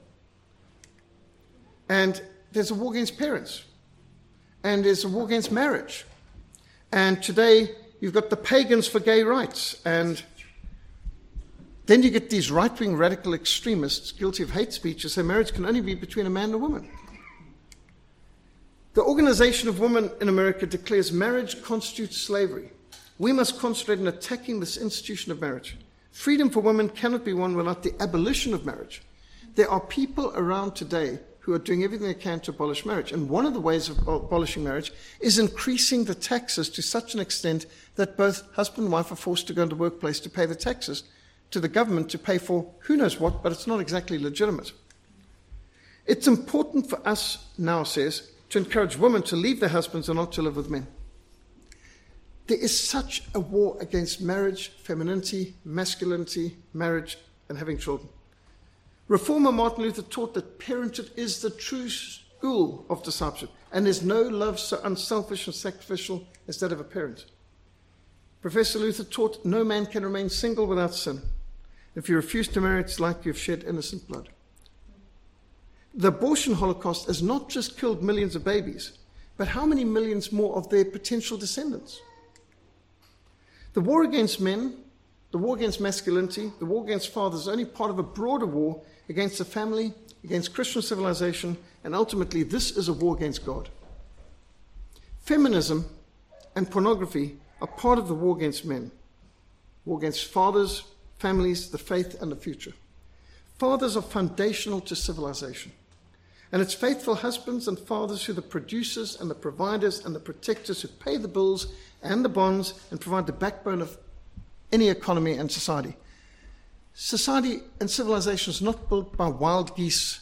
And there's a war against parents. And there's a war against marriage. And today, you've got the pagans for gay rights, and then you get these right-wing radical extremists guilty of hate speech who say marriage can only be between a man and a woman. The Organization of Women in America declares marriage constitutes slavery. We must concentrate on attacking this institution of marriage. Freedom for women cannot be won without the abolition of marriage. There are people around today who are doing everything they can to abolish marriage. And one of the ways of abolishing marriage is increasing the taxes to such an extent that both husband and wife are forced to go into the workplace to pay the taxes to the government to pay for who knows what, but it's not exactly legitimate. It's important for us now, says, to encourage women to leave their husbands and not to live with men. There is such a war against marriage, femininity, masculinity, marriage, and having children. Reformer Martin Luther taught that parenthood is the true school of discipleship, and there's no love so unselfish and sacrificial as that of a parent. Professor Luther taught no man can remain single without sin. If you refuse to marry, it's like you've shed innocent blood. The abortion holocaust has not just killed millions of babies, but how many millions more of their potential descendants? The war against men, the war against masculinity, the war against fathers is only part of a broader war against the family, against Christian civilization, and ultimately this is a war against God. Feminism and pornography are part of the war against men, war against fathers, families, the faith, and the future. Fathers are foundational to civilization. And it's faithful husbands and fathers who are the producers and the providers and the protectors who pay the bills and the bonds and provide the backbone of any economy and society. Society and civilization is not built by wild geese,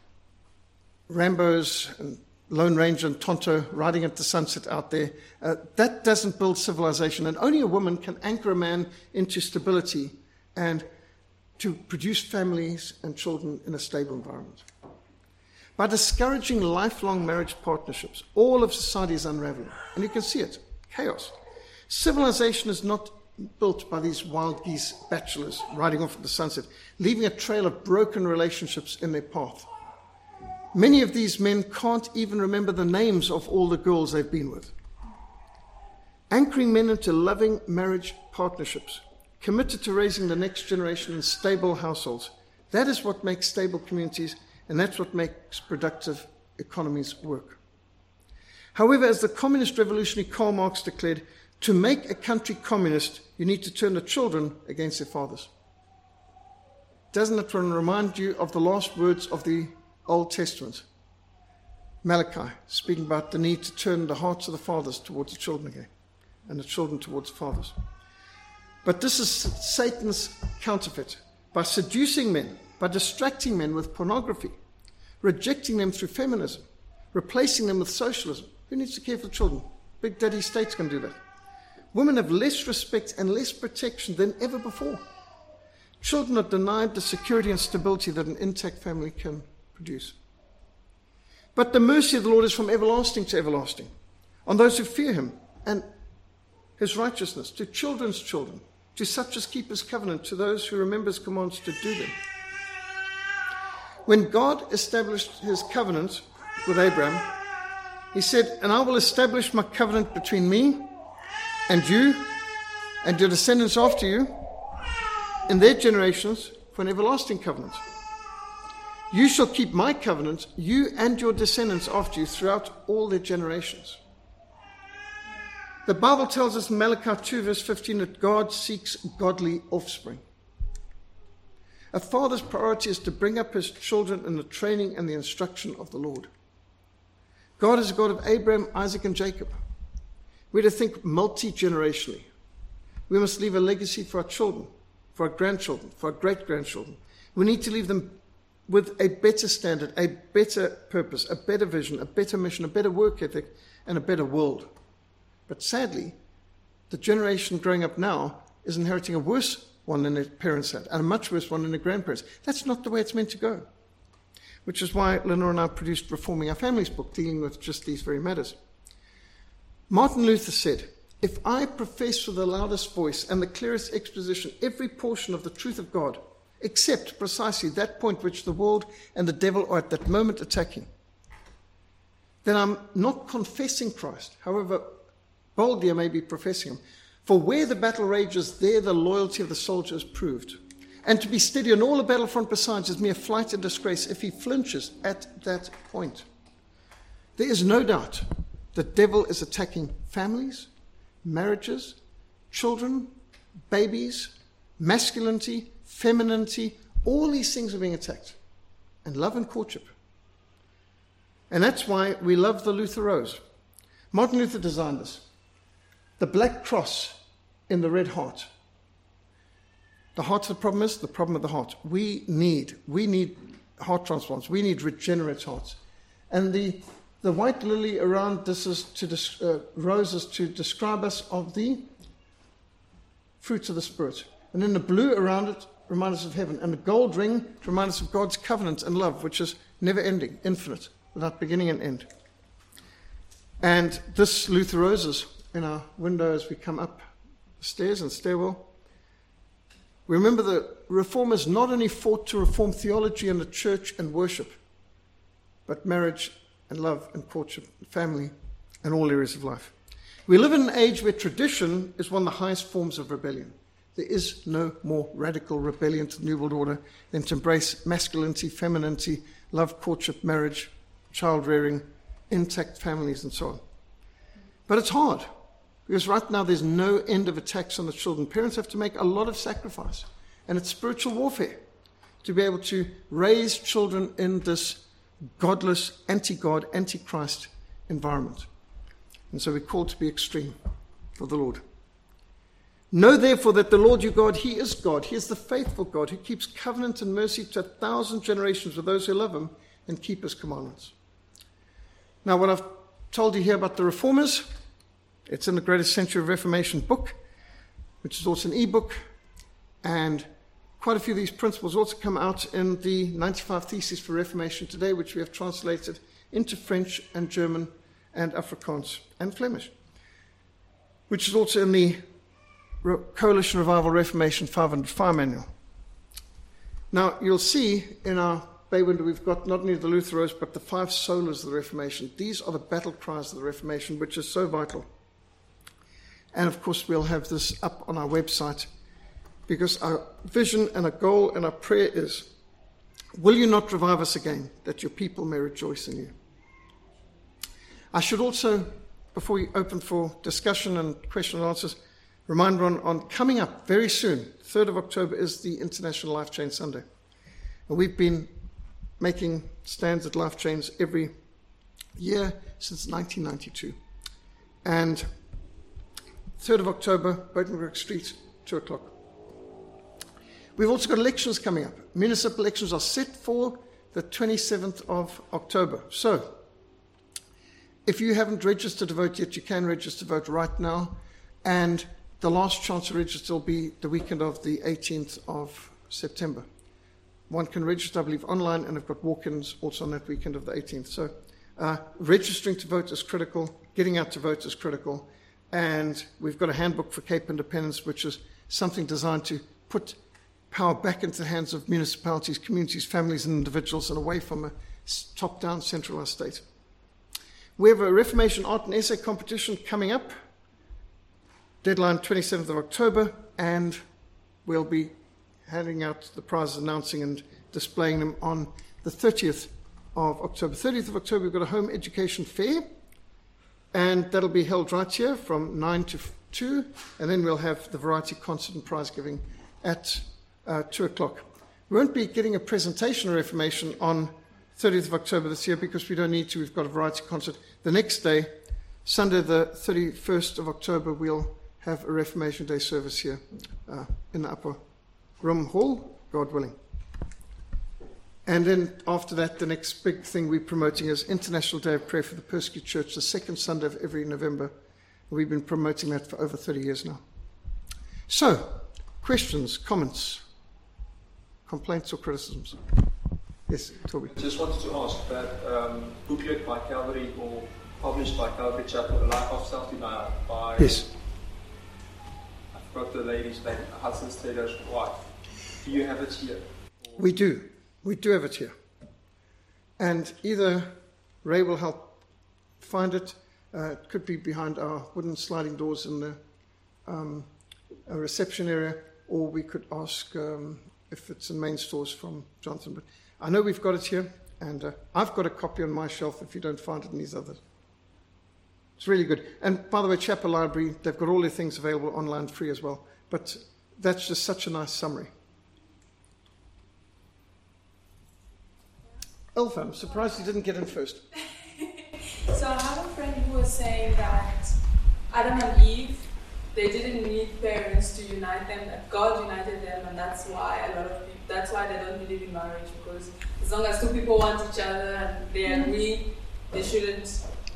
Rambos and Lone Ranger and Tonto riding at the sunset out there. That doesn't build civilization. And only a woman can anchor a man into stability and to produce families and children in a stable environment. By discouraging lifelong marriage partnerships, all of society is unraveling. And you can see it, chaos. Civilization is not built by these wild geese bachelors riding off at the sunset, leaving a trail of broken relationships in their path. Many of these men can't even remember the names of all the girls they've been with. Anchoring men into loving marriage partnerships, committed to raising the next generation in stable households, that is what makes stable communities, and that's what makes productive economies work. However, as the communist revolutionary Karl Marx declared, to make a country communist, you need to turn the children against their fathers. Doesn't it remind you of the last words of the Old Testament? Malachi, speaking about the need to turn the hearts of the fathers towards the children again, and the children towards the fathers. But this is Satan's counterfeit. By seducing men, by distracting men with pornography, rejecting them through feminism, replacing them with socialism. Who needs to care for the children? Big daddy states can do that. Women have less respect and less protection than ever before. Children are denied the security and stability that an intact family can produce. But the mercy of the Lord is from everlasting to everlasting on those who fear him and his righteousness, to children's children, to such as keep his covenant, to those who remember his commands to do them. When God established his covenant with Abraham, he said, and I will establish my covenant between me and you and your descendants after you in their generations for an everlasting covenant. You shall keep my covenant, you and your descendants after you, throughout all their generations. The Bible tells us in Malachi 2 verse 15 that God seeks godly offspring. A father's priority is to bring up his children in the training and the instruction of the Lord. God is a God of Abraham, Isaac, and Jacob. We're to think multi-generationally. We must leave a legacy for our children, for our grandchildren, for our great-grandchildren. We need to leave them with a better standard, a better purpose, a better vision, a better mission, a better work ethic, and a better world. But sadly, the generation growing up now is inheriting a worse one than their parents had, and a much worse one than their grandparents. That's not the way it's meant to go. Which is why Lenore and I produced Reforming Our Families book, dealing with just these very matters. Martin Luther said, if I profess with the loudest voice and the clearest exposition every portion of the truth of God, except precisely that point which the world and the devil are at that moment attacking, then I'm not confessing Christ, however boldly I may be professing him, For where the battle rages, there the loyalty of the soldier is proved. And to be steady on all the battlefront besides is mere flight and disgrace if he flinches at that point. There is no doubt the devil is attacking families, marriages, children, babies, masculinity, femininity. All these things are being attacked. And love and courtship. And that's why we love the Luther Rose. Martin Luther designed this. The black cross in the red heart. The heart of the problem is the problem of the heart. We need heart transplants. We need regenerate hearts. And the white lily around this is roses to describe us of the fruits of the Spirit. And then the blue around it reminds us of heaven. And the gold ring to remind us of God's covenant and love, which is never ending, infinite, without beginning and end. And this Luther Rose is in our window as we come up the stairs and stairwell. We remember the Reformers not only fought to reform theology and the church and worship, but marriage and love and courtship, and family, and all areas of life. We live in an age where tradition is one of the highest forms of rebellion. There is no more radical rebellion to the New World Order than to embrace masculinity, femininity, love, courtship, marriage, child rearing, intact families, and so on. But it's hard, because right now there's no end of attacks on the children. Parents have to make a lot of sacrifice, and it's spiritual warfare to be able to raise children in this godless, anti-God, anti-Christ environment. And so we're called to be extreme for the Lord. Know therefore that the Lord your God, he is God. He is the faithful God who keeps covenant and mercy to 1,000 generations with those who love him and keep his commandments. Now, what I've told you here about the Reformers, it's in the Greatest Century of Reformation book, which is also an e-book, and quite a few of these principles also come out in the 95 Theses for Reformation today, which we have translated into French and German and Afrikaans and Flemish, which is also in the Coalition Revival Reformation 500 Fire Manual. Now, you'll see in our bay window we've got not only the Luther Rose, but the 5 solas of the Reformation. These are the battle cries of the Reformation, which is so vital. And of course, we'll have this up on our website, because our vision and our goal and our prayer is, will you not revive us again, that your people may rejoice in you? I should also, before we open for discussion and question and answers, remind everyone on coming up very soon, 3rd of October is the International Life Change Sunday. And we've been making stands at Life Change every year since 1992. And 3rd of October, Botenbroek Street, 2 o'clock. We've also got elections coming up. Municipal elections are set for the 27th of October. So, if you haven't registered to vote yet, you can register to vote right now. And the last chance to register will be the weekend of the 18th of September. One can register, I believe, online, and I've got walk-ins also on that weekend of the 18th. So registering to vote is critical. Getting out to vote is critical. And we've got a handbook for Cape Independence, which is something designed to put power back into the hands of municipalities, communities, families, and individuals, and away from a top-down centralized state. We have a Reformation Art and Essay competition coming up. Deadline 27th of October, and we'll be handing out the prizes, announcing and displaying them on the 30th of October. 30th of October, we've got a home education fair, and that'll be held right here from 9 to 2, and then we'll have the variety concert and prize giving at 2 o'clock. We won't be getting a presentation of Reformation on 30th of October this year because we don't need to. We've got a variety concert. The next day, Sunday the 31st of October, we'll have a Reformation Day service here in the upper room hall, God willing. And then after that, the next big thing we're promoting is International Day of Prayer for the Persecuted Church, the second Sunday of every November. We've been promoting that for over 30 years now. So, questions, comments, complaints or criticisms? Yes, Toby. I just wanted to ask that booklet by Calvary, or published by Calvary Chapel, The Life of Self-Denial, by... Yes. Got the lady's name, Hudson Taylor's wife. Do you have it here? We do. We do have it here. And either Ray will help find it. It could be behind our wooden sliding doors in the a reception area, or we could ask if it's in main stores from Jonathan. But I know we've got it here, and I've got a copy on my shelf if you don't find it in these others. It's really good. And by the way, Chapel Library, they've got all their things available online free as well. But that's just such a nice summary. Elfa, I'm surprised you didn't get in first. So I have a friend who was saying that Adam and Eve, they didn't need parents to unite them, that God united them, and that's why that's why they don't believe in marriage, because as long as two people want each other and they agree, they shouldn't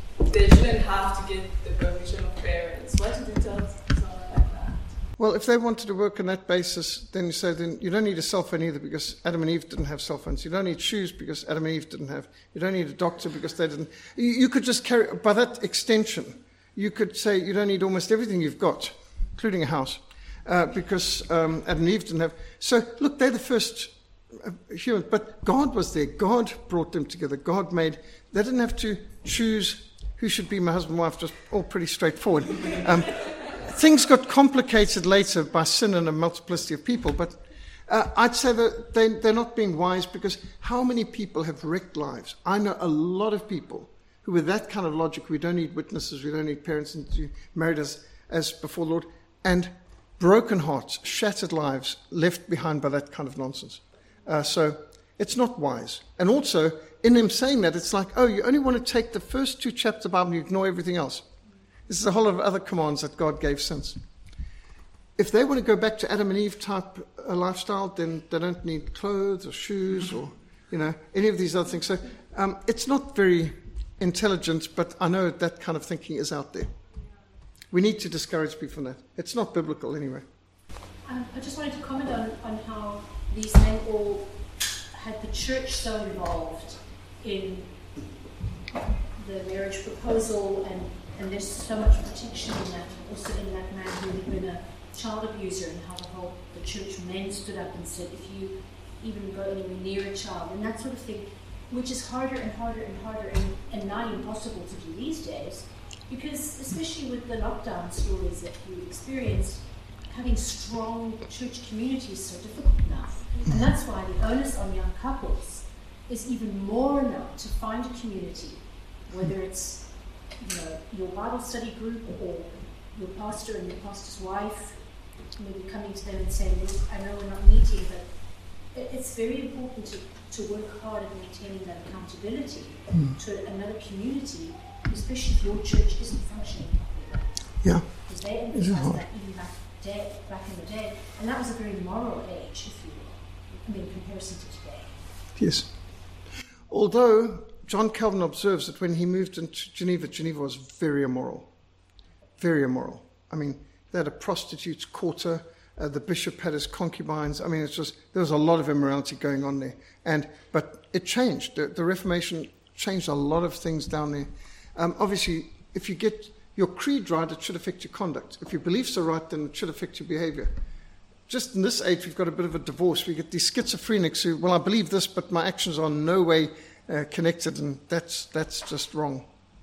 have to get the permission of parents. What did you tell someone like that? Well, if they wanted to work on that basis, then you don't need a cell phone either, because Adam and Eve didn't have cell phones. You don't need shoes because Adam and Eve didn't have. You don't need a doctor because they didn't. You could just carry, by that extension, you could say you don't need almost everything you've got, including a house, because Adam and Eve didn't have. So, look, they're the first humans, but God was there. God brought them together. God made. They didn't have to choose who should be my husband and wife, just all pretty straightforward. Things got complicated later by sin and a multiplicity of people, but I'd say that they're not being wise, because how many people have wrecked lives? I know a lot of people who, with that kind of logic, we don't need witnesses, we don't need parents, and to married as before the Lord, and broken hearts, shattered lives left behind by that kind of nonsense. So it's not wise. And also, in him saying that, it's like, oh, you only want to take the first 2 chapters of the Bible and you ignore everything else. This is a whole lot of other commands that God gave since. If they want to go back to Adam and Eve type lifestyle, then they don't need clothes or shoes or, any of these other things. So it's not very intelligent, but I know that kind of thinking is out there. We need to discourage people from that. It's not biblical anyway. I just wanted to comment on how these men all had the church so involved in the marriage proposal, and there's so much protection in that, also in that man who had been a child abuser, and how the church men stood up and said, if you even go anywhere near a child, and that sort of thing, which is harder and harder and harder and now impossible to do these days, because especially with the lockdown stories that we experienced, having strong church community is so difficult now. And that's why the onus on young couples is even more now to find a community, whether it's your Bible study group or your pastor and your pastor's wife, maybe coming to them and saying, look, I know we're not meeting, but it's very important to work hard at maintaining that accountability to another community, especially if your church isn't functioning properly. Yeah. Because they emphasized that even back in the day, and that was a very moral age, if you will, in comparison to today. Yes. Although John Calvin observes that when he moved into Geneva was very immoral. Very immoral. I mean, they had a prostitute's quarter, the bishop had his concubines. I mean, there was a lot of immorality going on there. But it changed. The Reformation changed a lot of things down there. Obviously, if you get your creed right, it should affect your conduct. If your beliefs are right, then it should affect your behavior. Just in this age, we've got a bit of a divorce. We get these schizophrenics who, well, I believe this, but my actions are in no way connected, and that's just wrong.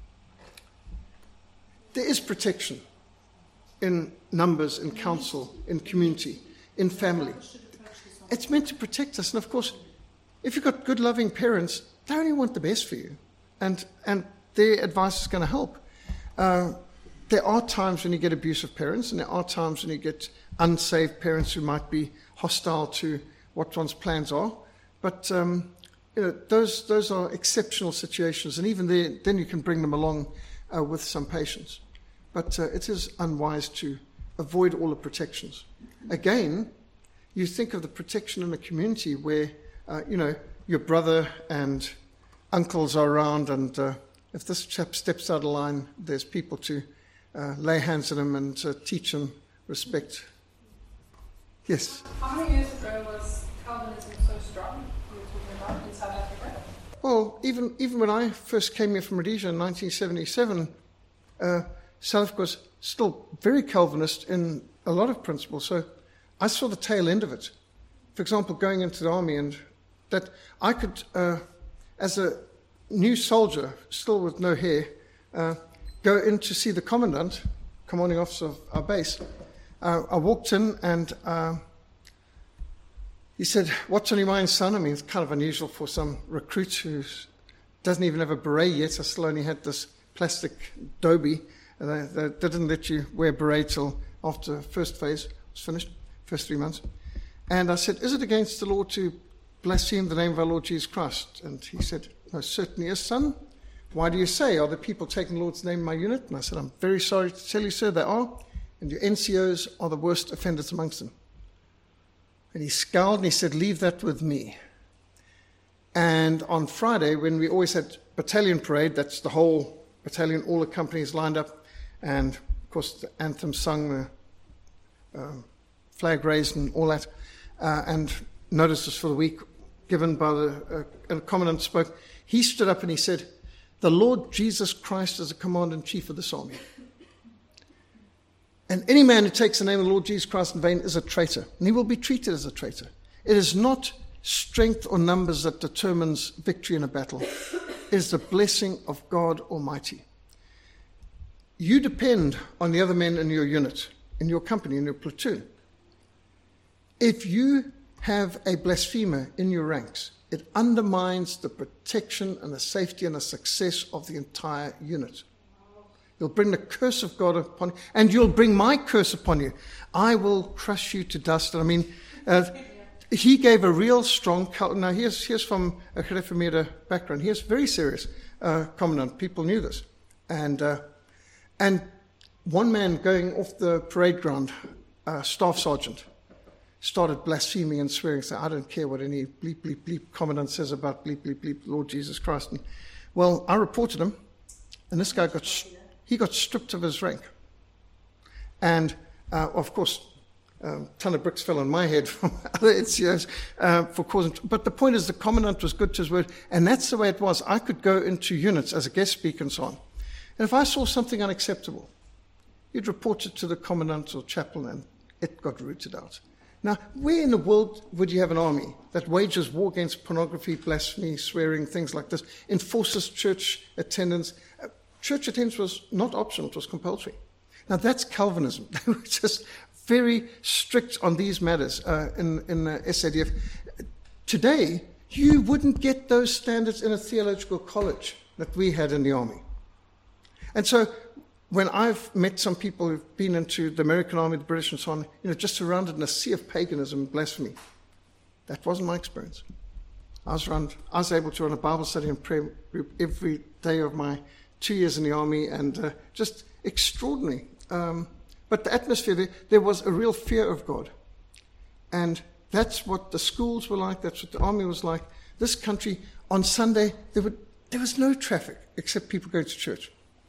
There is protection in numbers, in council, in community, in family. It's meant to protect us, and of course, if you've got good, loving parents, they only want the best for you, and their advice is going to help. There are times when you get abusive parents, and there are times when you get unsaved parents who might be hostile to what one's plans are, but those are exceptional situations, and even then you can bring them along with some patience. But it is unwise to avoid all the protections. Again, you think of the protection in a community where, your brother and uncles are around, and if this chap steps out of line, there's people to lay hands on him and teach him respect. Yes? How many years ago was Calvinism so strong you were talking about in South Africa? Well, even when I first came here from Rhodesia in 1977, South Africa was still very Calvinist in a lot of principles. So I saw the tail end of it. For example, going into the army, and that I could, as a new soldier, still with no hair, go in to see the commandant, commanding officer of our base, I walked in and he said, "What's on your mind, son?" I mean, it's kind of unusual for some recruit who doesn't even have a beret yet. I still only had this plastic Dobie. They didn't let you wear a beret till after the first phase was finished, first 3 months. And I said, "Is it against the law to blaspheme the name of our Lord Jesus Christ?" And he said, "No, certainly is, son. Why do you say? Are the people taking the Lord's name in my unit?" And I said, "I'm very sorry to tell you, sir, they are. And your NCOs are the worst offenders amongst them." And he scowled and he said, "Leave that with me." And on Friday, when we always had battalion parade, that's the whole battalion, all the companies lined up, and of course the anthem sung, the flag raised and all that, and notices for the week given by the commandant spoke. He stood up and he said, "The Lord Jesus Christ is the commander-in-chief of this army. And any man who takes the name of the Lord Jesus Christ in vain is a traitor, and he will be treated as a traitor. It is not strength or numbers that determines victory in a battle. It is the blessing of God Almighty. You depend on the other men in your unit, in your company, in your platoon. If you have a blasphemer in your ranks, it undermines the protection and the safety and the success of the entire unit. You'll bring the curse of God upon you, and you'll bring my curse upon you. I will crush you to dust." And I mean, he gave a real strong... Now, here's from a Gereformeerde background. Here's very serious commandant. People knew this. And one man going off the parade ground, staff sergeant, started blaspheming and swearing, saying, "I don't care what any bleep, bleep, bleep commandant says about bleep, bleep, bleep, Lord Jesus Christ." And, well, I reported him, and this guy got stripped of his rank. And, of course, a ton of bricks fell on my head from other NCOs for causing... But the point is the commandant was good to his word, and that's the way it was. I could go into units as a guest speaker and so on. And if I saw something unacceptable, you'd report it to the commandant or chaplain, and it got rooted out. Now, where in the world would you have an army that wages war against pornography, blasphemy, swearing, things like this, enforces church attendance? Church attendance was not optional, it was compulsory. Now, that's Calvinism. They were just very strict on these matters in the SADF. Today, you wouldn't get those standards in a theological college that we had in the army. And so, when I've met some people who've been into the American Army, the British and so on, just surrounded in a sea of paganism and blasphemy, that wasn't my experience. I was able to run a Bible study and prayer group every day of my 2 years in the army, and just extraordinary. But the atmosphere there was a real fear of God. And that's what the schools were like, that's what the army was like. This country, on Sunday, there was no traffic except people going to church.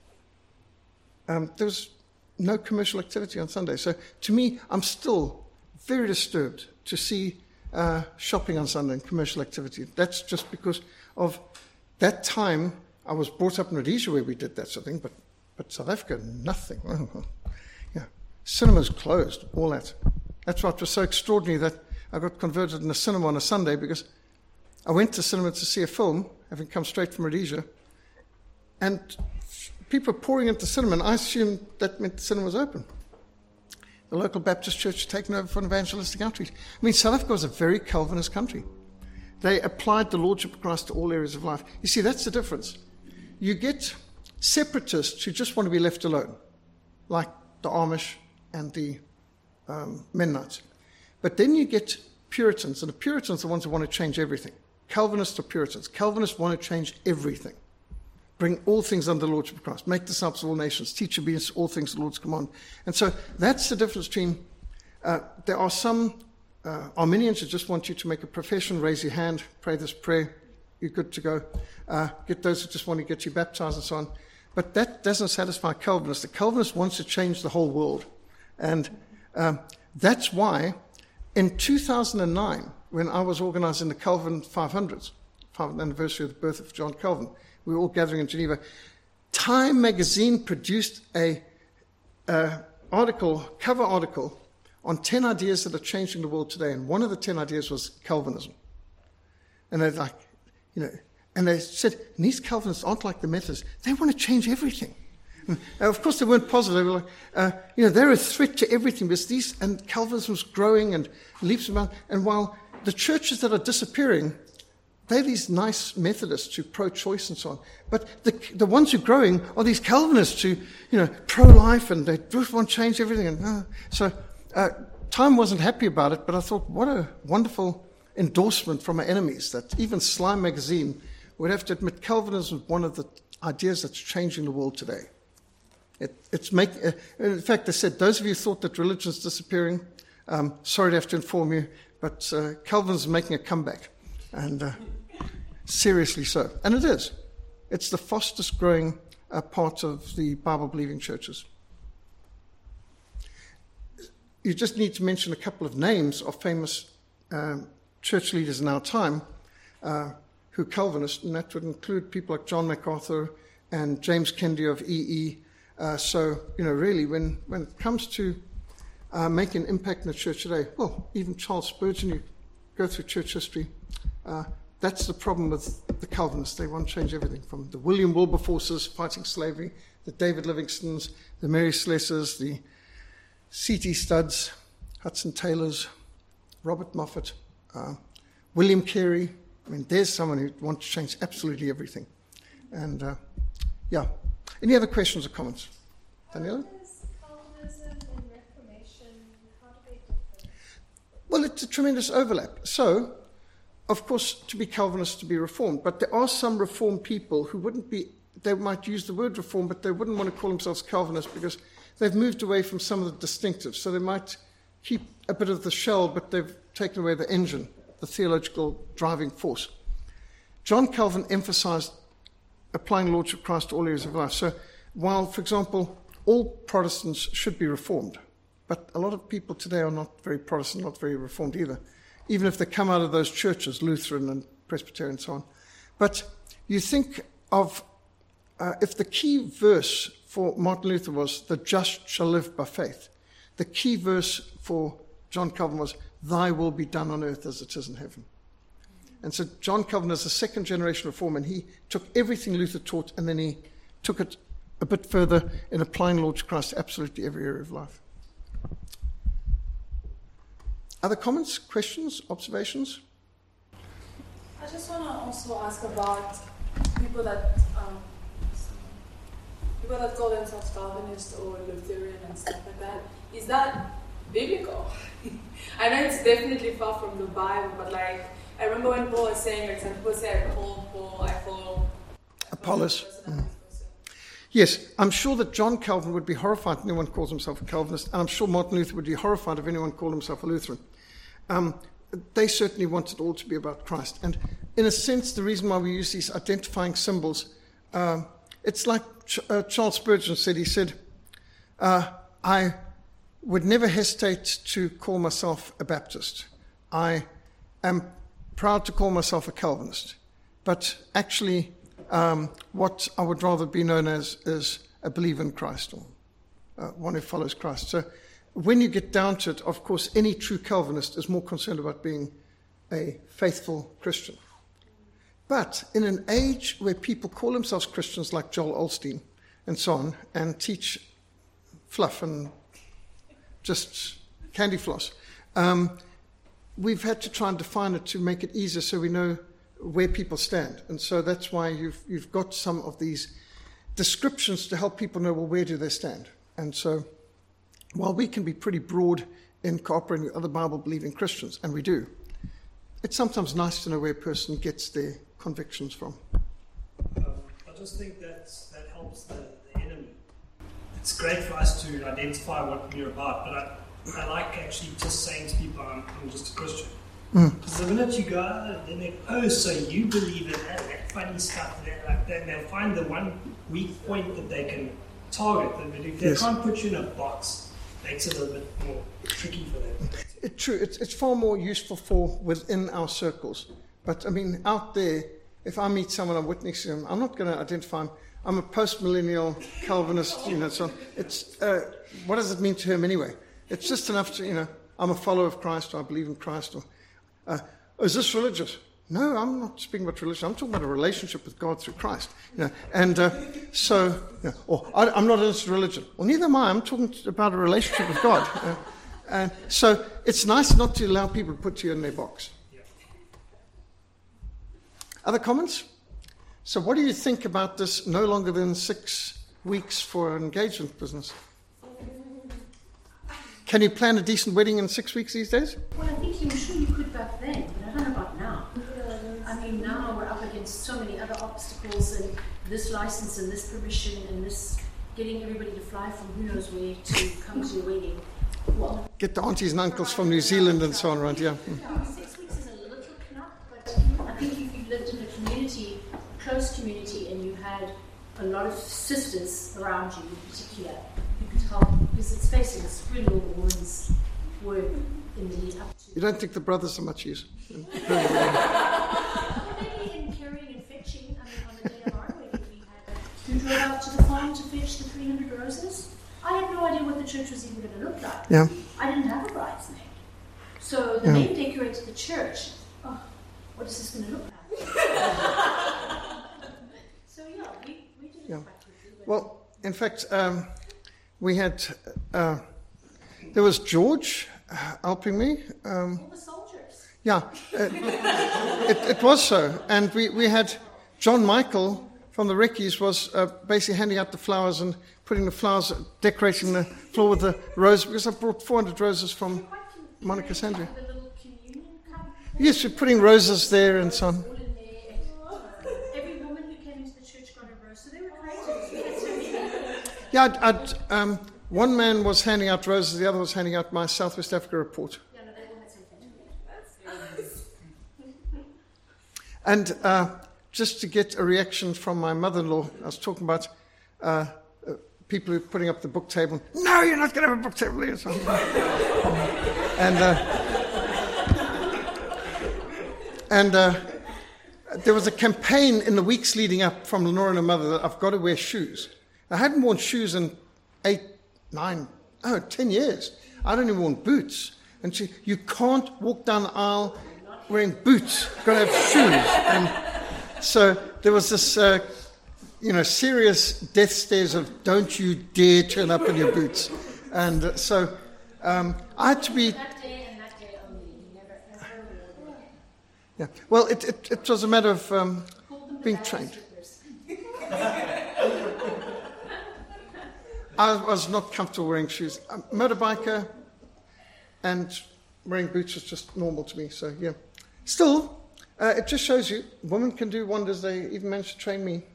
There was no commercial activity on Sunday. So to me, I'm still very disturbed to see shopping on Sunday and commercial activity. That's just because of that time. I was brought up in Rhodesia where we did that sort of thing, but South Africa, nothing. Yeah, cinemas closed, all that. That's why it was so extraordinary that I got converted in a cinema on a Sunday, because I went to cinema to see a film, having come straight from Rhodesia, and people were pouring into the cinema, and I assumed that meant the cinema was open. The local Baptist church had taken over for an evangelistic outreach. I mean, South Africa was a very Calvinist country. They applied the Lordship of Christ to all areas of life. You see, that's the difference. You get separatists who just want to be left alone, like the Amish and the Mennonites. But then you get Puritans, and the Puritans are the ones who want to change everything. Calvinists are Puritans. Calvinists want to change everything. Bring all things under the Lordship of Christ. Make disciples of all nations. Teach obedience to all things the Lord's command. And so that's the difference between... there are some Arminians who just want you to make a profession, raise your hand, pray this prayer, you're good to go. Get those who just want to get you baptized and so on. But that doesn't satisfy Calvinists. The Calvinist wants to change the whole world. And that's why in 2009, when I was organizing the Calvin 500th anniversary of the birth of John Calvin, we were all gathering in Geneva, Time magazine produced a cover article on 10 ideas that are changing the world today. And one of the 10 ideas was Calvinism. And they're like, and they said, and these Calvinists aren't like the Methodists. They want to change everything. Of course, they weren't positive. They were like, they're a threat to everything. And Calvinism was growing and leaps and bounds. And while the churches that are disappearing, they're these nice Methodists who pro-choice and so on. But the ones who are growing are these Calvinists who, pro-life, and they just want to change everything. And so Time wasn't happy about it, but I thought, what a wonderful endorsement from our enemies that even Slime magazine would have to admit Calvinism is one of the ideas that's changing the world today. In fact, they said, those of you who thought that religion is disappearing, sorry to have to inform you, but Calvinism is making a comeback. And seriously so. And it is. It's the fastest growing part of the Bible-believing churches. You just need to mention a couple of names of famous church leaders in our time who are Calvinists, and that would include people like John MacArthur and James Kennedy of EE. So, really, when it comes to making an impact in the church today, well, even Charles Spurgeon, you go through church history, that's the problem with the Calvinists. They want to change everything, from the William Wilberforces fighting slavery, the David Livingstons, the Mary Slessors, the C.T. Studds, Hudson Taylors, Robert Moffat, William Carey. I mean, there's someone who wants to change absolutely everything. And, Any other questions or comments? Daniela? How does Calvinism and Reformation, how do they differ? Well, it's a tremendous overlap. So, of course, to be Calvinist, to be Reformed, but there are some Reformed people who they might use the word Reformed, but they wouldn't want to call themselves Calvinist because they've moved away from some of the distinctives. So they might keep a bit of the shell, but they've taken away the engine, the theological driving force. John Calvin emphasized applying Lordship of Christ to all areas of life. So while, for example, all Protestants should be Reformed, but a lot of people today are not very Protestant, not very Reformed either, even if they come out of those churches, Lutheran and Presbyterian and so on. But you think of, if the key verse for Martin Luther was, the just shall live by faith, the key verse for John Calvin was, thy will be done on earth as it is in heaven. And so John Calvin is a second generation reformer, and he took everything Luther taught and then he took it a bit further in applying Lordship of Christ to absolutely every area of life. Other comments, questions, observations? I just want to also ask about people that call themselves Calvinist or Lutheran and stuff like that. Is that biblical? I know it's definitely far from the Bible, but I remember when Paul was saying, like, some people say, I follow Paul, I follow Apollos. Yes, I'm sure that John Calvin would be horrified if anyone calls himself a Calvinist, and I'm sure Martin Luther would be horrified if anyone called himself a Lutheran. They certainly want it all to be about Christ. And in a sense, the reason why we use these identifying symbols, it's like Charles Spurgeon said. He said, I would never hesitate to call myself a Baptist. I am proud to call myself a Calvinist. But actually, what I would rather be known as is a believer in Christ, or one who follows Christ. So when you get down to it, of course, any true Calvinist is more concerned about being a faithful Christian. But in an age where people call themselves Christians like Joel Osteen and so on, and teach fluff and just candy floss, we've had to try and define it to make it easier so we know where people stand. And so that's why you've got some of these descriptions to help people know, well, where do they stand? And so while we can be pretty broad in cooperating with other Bible-believing Christians, and we do, it's sometimes nice to know where a person gets their convictions from. I just think that helps the enemy. It's great for us to identify what we're about, but I like actually just saying to people, I'm just a Christian. Because the minute you go, then they, so you believe in that funny stuff, like that, and they'll find the one weak point that they can target. But if they can't put you in a box, it makes it a little bit more tricky for them. True, it's far more useful for within our circles. But I mean, out there, if I meet someone, I'm witnessing them, I'm not going to identify him. I'm a post-millennial Calvinist, so it's, what does it mean to him anyway? It's just enough to, I'm a follower of Christ, or I believe in Christ, or is this religious? No, I'm not speaking about religion. I'm talking about a relationship with God through Christ. I'm not into religion. Well, neither am I. I'm talking about a relationship with God. And so it's nice not to allow people to put you in their box. Other comments? So what do you think about this no longer than 6 weeks for an engagement business? Can you plan a decent wedding in 6 weeks these days? Well, I think I'm sure you could back then, but I don't know about now. I mean, now we're up against so many other obstacles, and this license and this permission and this getting everybody to fly from who knows where to come to your wedding. Well, Get the aunties and uncles from New Zealand and so on around, yeah. 6 weeks is a little knapp, but I think if you lived in a community, close community, and you had a lot of sisters around you in particular, you could help, because it's facing it's really all the women's work in the lead up to. You don't think the brothers are much use? Maybe in carrying and fetching. I mean, on the day of our wedding, we had who drove out to the farm to fetch the 300 roses. I had no idea what the church was even going to look like. Yeah. I didn't have a bridesmaid. So the maid decorated the church. Oh, what is this going to look like? So yeah, we did it quite quickly. Well, in fact, we had, there was George helping me. All the soldiers. Yeah, it was so. And we had John Michael from the Reckies was basically handing out the flowers and putting the flowers, decorating the floor with the rose, because I brought 400 roses from Monica Sandria. The little communion cup. Yes, we're putting roses there and so on. All in there. Every woman who came into the church got a rose. So they were creative. Yeah, one man was handing out roses, the other was handing out my Southwest Africa report. Yeah, no, they all had something to do. And just to get a reaction from my mother-in-law, I was talking about people who are putting up the book table. No, you're not going to have a book table here. And there was a campaign in the weeks leading up from Lenore and her mother that I've got to wear shoes. I hadn't worn shoes in 10 years. I'd only worn boots. And you can't walk down the aisle wearing boots. You've got to have shoes. And so there was this, serious death stares of don't you dare turn up in your boots. And so I had to be... That day and that day only. You never ever wore them. Yeah. Well, it was a matter of being trained. I was not comfortable wearing shoes. I'm a motorbiker, and wearing boots was just normal to me. So, yeah. Still, it just shows you women can do wonders. They even managed to train me.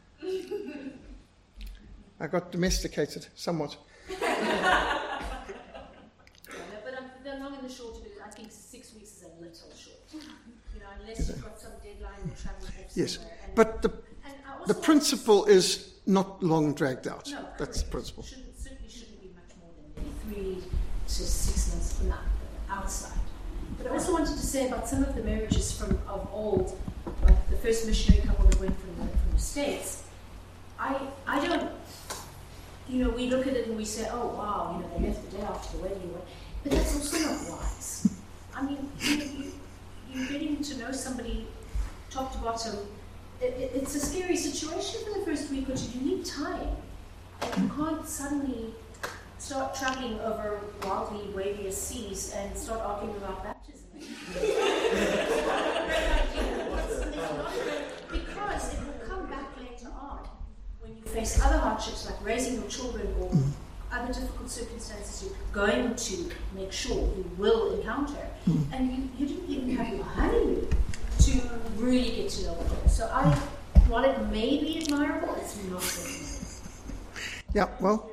I got domesticated somewhat. Yeah, but the long and the short of it, I think 6 weeks is a little short. Unless you've got some deadline and traveling off Yes, somewhere. but the principle is not long dragged out. No, That's the principle. Certainly shouldn't be much more than maybe 3 to 6 months from now, outside. But I also wanted to say about some of the marriages of old, like the first missionary couple that went from the States. I don't, we look at it and we say, oh wow, they left the day after the wedding, but that's also not wise. I mean, you're getting to know somebody top to bottom. It's a scary situation for the first week or two. You need time. And you can't suddenly start traveling over wildly waviest seas and start arguing about baptism. Because it will come back later on when you face other hardships like raising your children or other difficult circumstances you're going to make sure you will encounter. And you didn't even have your honeymoon to really get to know each other. So while it may be admirable, it's not admirable. Yeah, well,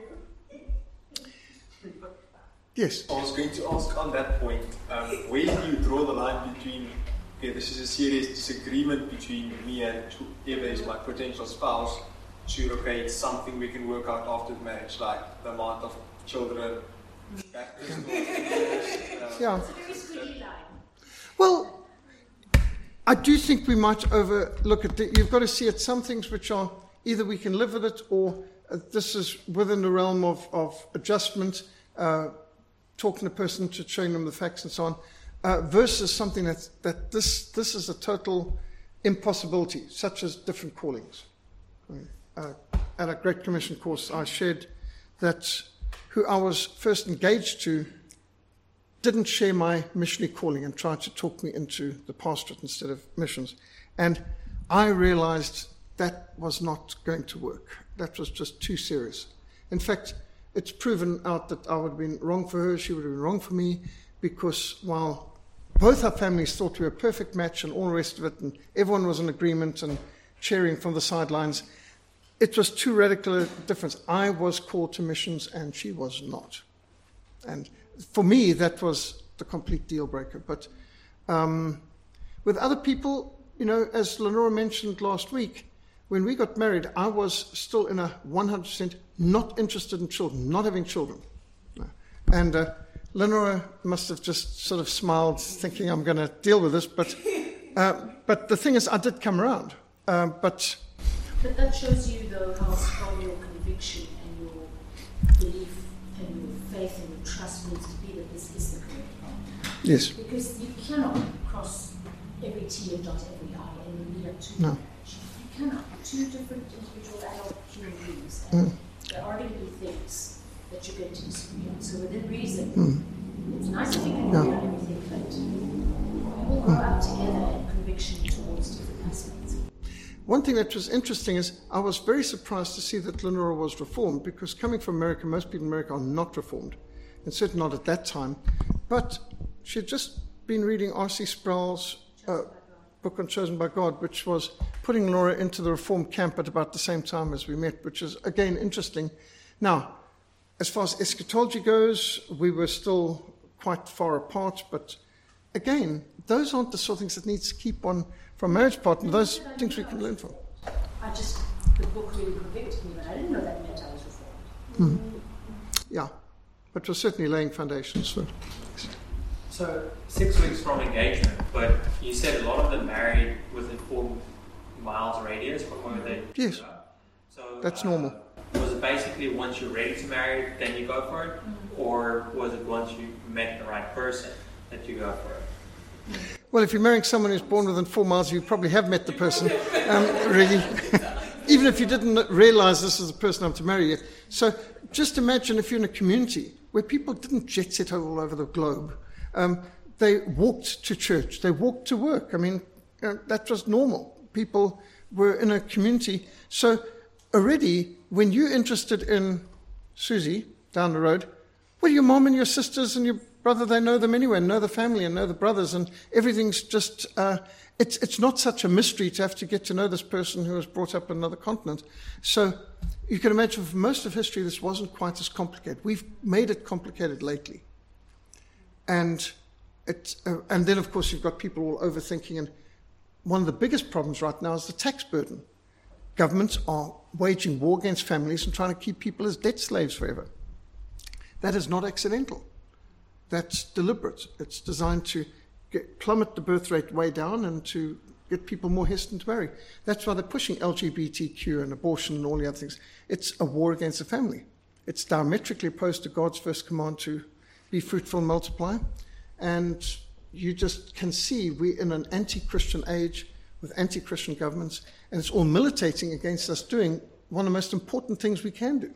yes. I was going to ask on that point, where do you draw the line between, okay, this is a serious disagreement between me and whoever is my potential spouse, to, okay, it's something we can work out after marriage, like the amount of children, baptism, Yeah. It's a very squidgy line. Well, I do think we might overlook it. You've got to see it. Some things which are either we can live with it, or this is within the realm of adjustment, talking to a person to showing them the facts and so on. versus something that this is a total impossibility, such as different callings. At a Great Commission course, I shared that who I was first engaged to didn't share my missionary calling and tried to talk me into the pastorate instead of missions. And I realized that was not going to work. That was just too serious. In fact, it's proven out that I would have been wrong for her, she would have been wrong for me, because while both our families thought we were a perfect match and all the rest of it, and everyone was in agreement and cheering from the sidelines, it was too radical a difference. I was called to missions and she was not. And for me, that was the complete deal breaker. But with other people, as Lenora mentioned last week, when we got married, I was still in a 100% not interested in children, not having children. And Lenora must have just sort of smiled, thinking I'm going to deal with this. But the thing is, I did come around. But that shows you, though, how strong your conviction and your belief and your faith and your trust needs to be that this is the correct path. Yes. Because you cannot cross every T and dot every I and lead up to No. marriage. You cannot. Two different individual adult human beings. And there are going to be things that you're going to disagree on. So within reason, it's nice if you can agree on everything, but we will grow up together in conviction towards different aspects. One thing that was interesting is I was very surprised to see that Lenora was Reformed, because coming from America, most people in America are not Reformed, and certainly not at that time. But she had just been reading R.C. Sproul's book on Chosen by God, which was putting Lenora into the Reformed camp at about the same time as we met, which is, again, interesting. Now, as far as eschatology goes, we were still quite far apart, but again, those aren't the sort of things that needs to keep on from a marriage partner. Those things we can learn from. The book really convicted me, but I didn't know that meant I was Reformed. Yeah, but we're certainly laying foundations for it. So 6 weeks from engagement, but you said a lot of them married within 4 miles radius from where they Yes, so that's normal. Was it basically once you're ready to marry, then you go for it? Or was it once you met the right person that you go for it? Well, if you're marrying someone who's born within 4 miles, you probably have met the person, really. Even if you didn't realize this is the person I'm to marry yet. So just imagine if you're in a community where people didn't jet set all over the globe. They walked to church. They walked to work. I mean, that was normal. People were in a community. So already, when you're interested in Susie down the road, well, your mom and your sisters and your brother, they know them anyway, know the family and know the brothers, and everything's just, it's not such a mystery to have to get to know this person who was brought up in another continent. So you can imagine for most of history, this wasn't quite as complicated. We've made it complicated lately. And then, of course, you've got people all overthinking. And one of the biggest problems right now is the tax burden. Governments are waging war against families and trying to keep people as debt slaves forever. That is not accidental. That's deliberate. It's designed to plummet the birth rate way down and to get people more hesitant to marry. That's why they're pushing LGBTQ and abortion and all the other things. It's a war against the family. It's diametrically opposed to God's first command to be fruitful and multiply. And you just can see we're in an anti-Christian age with anti-Christian governments, and it's all militating against us doing one of the most important things we can do.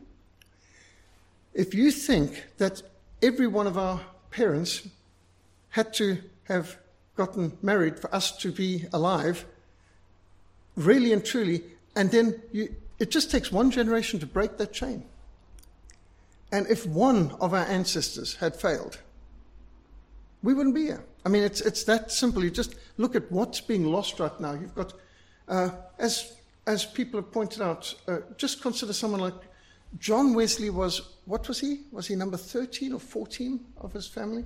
If you think that every one of our parents had to have gotten married for us to be alive, really and truly, and then it just takes one generation to break that chain. And if one of our ancestors had failed, we wouldn't be here. I mean, it's that simple. You just look at what's being lost right now. You've got, as people have pointed out, just consider someone like John Wesley what was he? Was he number 13 or 14 of his family?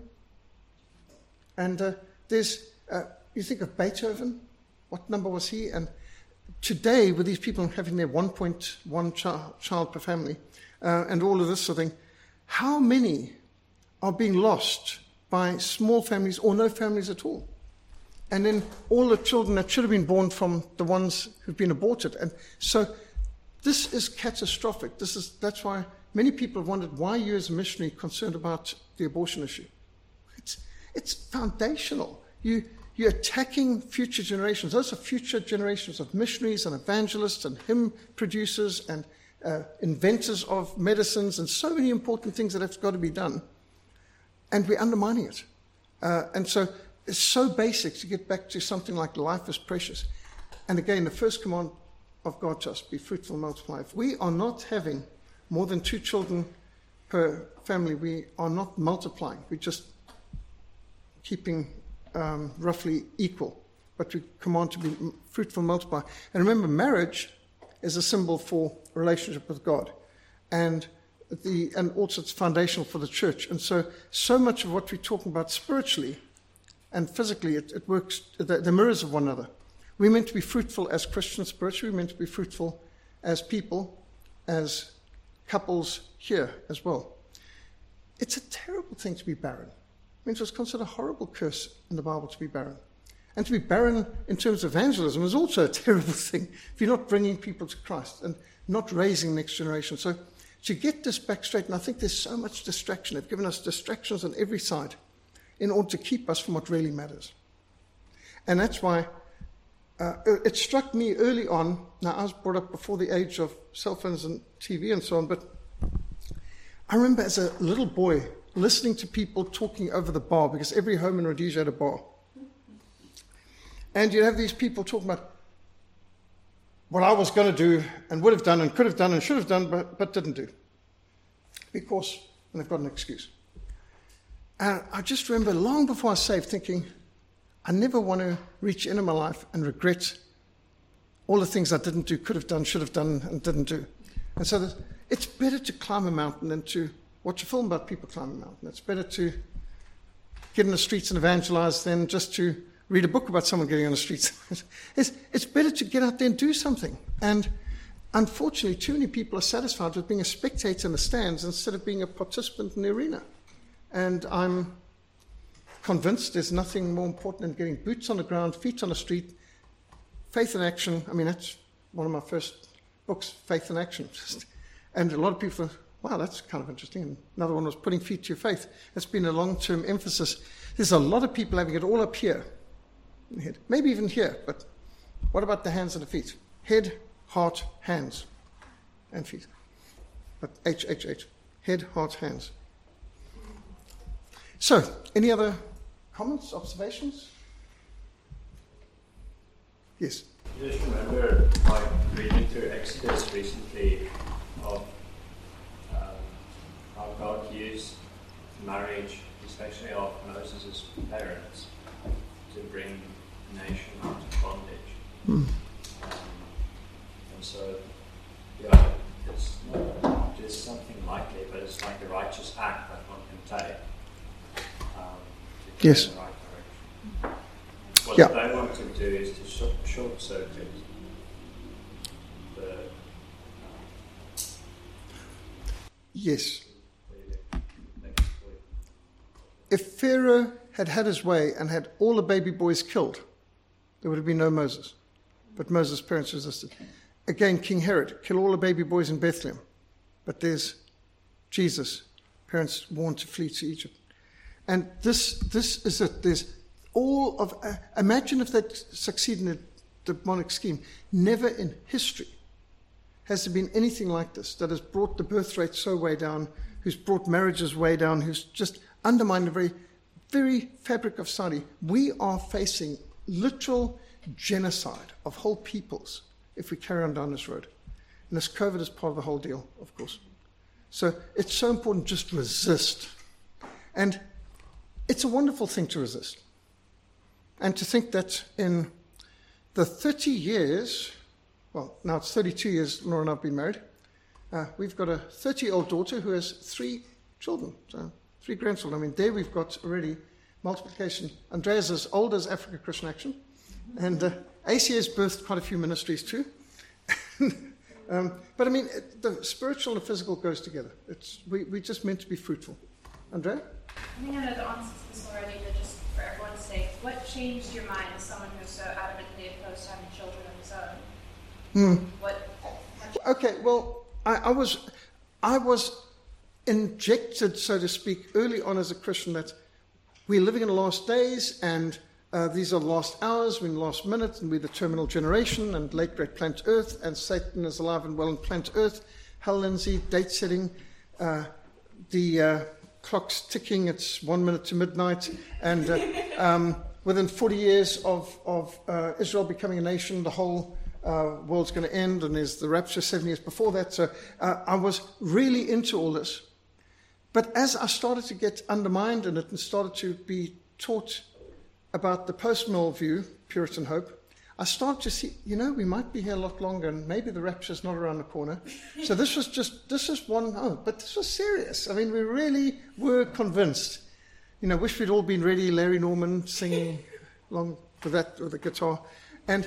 And you think of Beethoven, what number was he? And today, with these people having their 1.1 child per family, and all of this sort of thing, how many are being lost by small families or no families at all? And then all the children that should have been born from the ones who've been aborted. And so this is catastrophic. That's why many people have wondered, why are you as a missionary concerned about the abortion issue? It's foundational. You're attacking future generations. Those are future generations of missionaries and evangelists and hymn producers and inventors of medicines and so many important things that have got to be done. And we're undermining it. And so it's so basic to get back to something like life is precious. And again, the first command of God to us, be fruitful and multiply. If we are not having more than 2 children per family, we are not multiplying. We're just keeping roughly equal. But we command to be fruitful and multiply. And remember, marriage is a symbol for relationship with God. And also it's foundational for the church. And so much of what we're talking about spiritually and physically, it works, the mirrors of one another. We're meant to be fruitful as Christians spiritually. We're meant to be fruitful as people, as couples here as well. It's a terrible thing to be barren. I mean, it was considered a horrible curse in the Bible to be barren. And to be barren in terms of evangelism is also a terrible thing if you're not bringing people to Christ and not raising the next generation. So to get this back straight, and I think there's so much distraction. They've given us distractions on every side in order to keep us from what really matters. And that's why it struck me early on. Now, I was brought up before the age of cell phones and TV and so on, but I remember as a little boy listening to people talking over the bar, because every home in Rhodesia had a bar. And you'd have these people talking about what I was going to do and would have done and could have done and should have done, but didn't do. Because, and they've got an excuse. And I just remember long before I was saved thinking, I never want to reach into my life and regret all the things I didn't do, could have done, should have done, and didn't do. And so it's better to climb a mountain than to watch a film about people climbing a mountain. It's better to get in the streets and evangelize than just to read a book about someone getting on the streets. It's better to get out there and do something. And unfortunately, too many people are satisfied with being a spectator in the stands instead of being a participant in the arena. And I'm convinced there's nothing more important than getting boots on the ground, feet on the street, faith in action. I mean, that's one of my first books, Faith in Action. And a lot of people think, wow, that's kind of interesting. And another one was Putting Feet to Your Faith. It's been a long-term emphasis. There's a lot of people having it all up here, in the head. Maybe even here, but what about the hands and the feet? Head, heart, hands, and feet. But H. Head, heart, hands. So, any other comments, observations? Yes? I just remember reading through Exodus recently of how God used marriage, especially of Moses' parents, to bring the nation out of bondage. And so, yeah, it's not just something likely, but it's like a righteous act that one can take. Yes. In the right direction. What they want to do is to short circuit the. Yes. If Pharaoh had had his way and had all the baby boys killed, there would have been no Moses. But Moses' parents resisted. Again, King Herod, kill all the baby boys in Bethlehem. But there's Jesus. Parents warned to flee to Egypt. And this is it. There's all of... imagine if they'd succeed in the demonic scheme. Never in history has there been anything like this that has brought the birth rate so way down, who's brought marriages way down, who's just undermined the very, very fabric of society. We are facing literal genocide of whole peoples if we carry on down this road. And this COVID is part of the whole deal, of course. So it's so important just to resist. And it's a wonderful thing to resist. And to think that in the 30 years, well, now it's 32 years Laura and I have been married, we've got a 30-year-old daughter who has 3 children, so 3 grandchildren. I mean, there we've got already multiplication. Andrea's as old as Africa Christian Action, and ACA has birthed quite a few ministries too. But I mean, the spiritual and the physical goes together. We're just meant to be fruitful. Andrea? I think I know the answer to this already, but just for everyone's sake, what changed your mind as someone who's so adamantly opposed to having children of his own? Okay, well, I was injected, so to speak, early on as a Christian that we're living in the last days, and these are the last hours, we're in the last minute, and we're the terminal generation, and late great planet Earth, and Satan is alive and well in planet Earth. Hal Lindsey, date setting, the clock's ticking, it's 1 minute to midnight, and within 40 years of Israel becoming a nation, the whole world's going to end, and there's the rapture 7 years before that. So I was really into all this. But as I started to get undermined in it and started to be taught about the post-mill view, Puritan hope, I started to see, we might be here a lot longer, and maybe the rapture's not around the corner. So this is one, but this was serious. I mean, we really were convinced. Wish we'd all been ready, Larry Norman singing along with that, with the guitar. And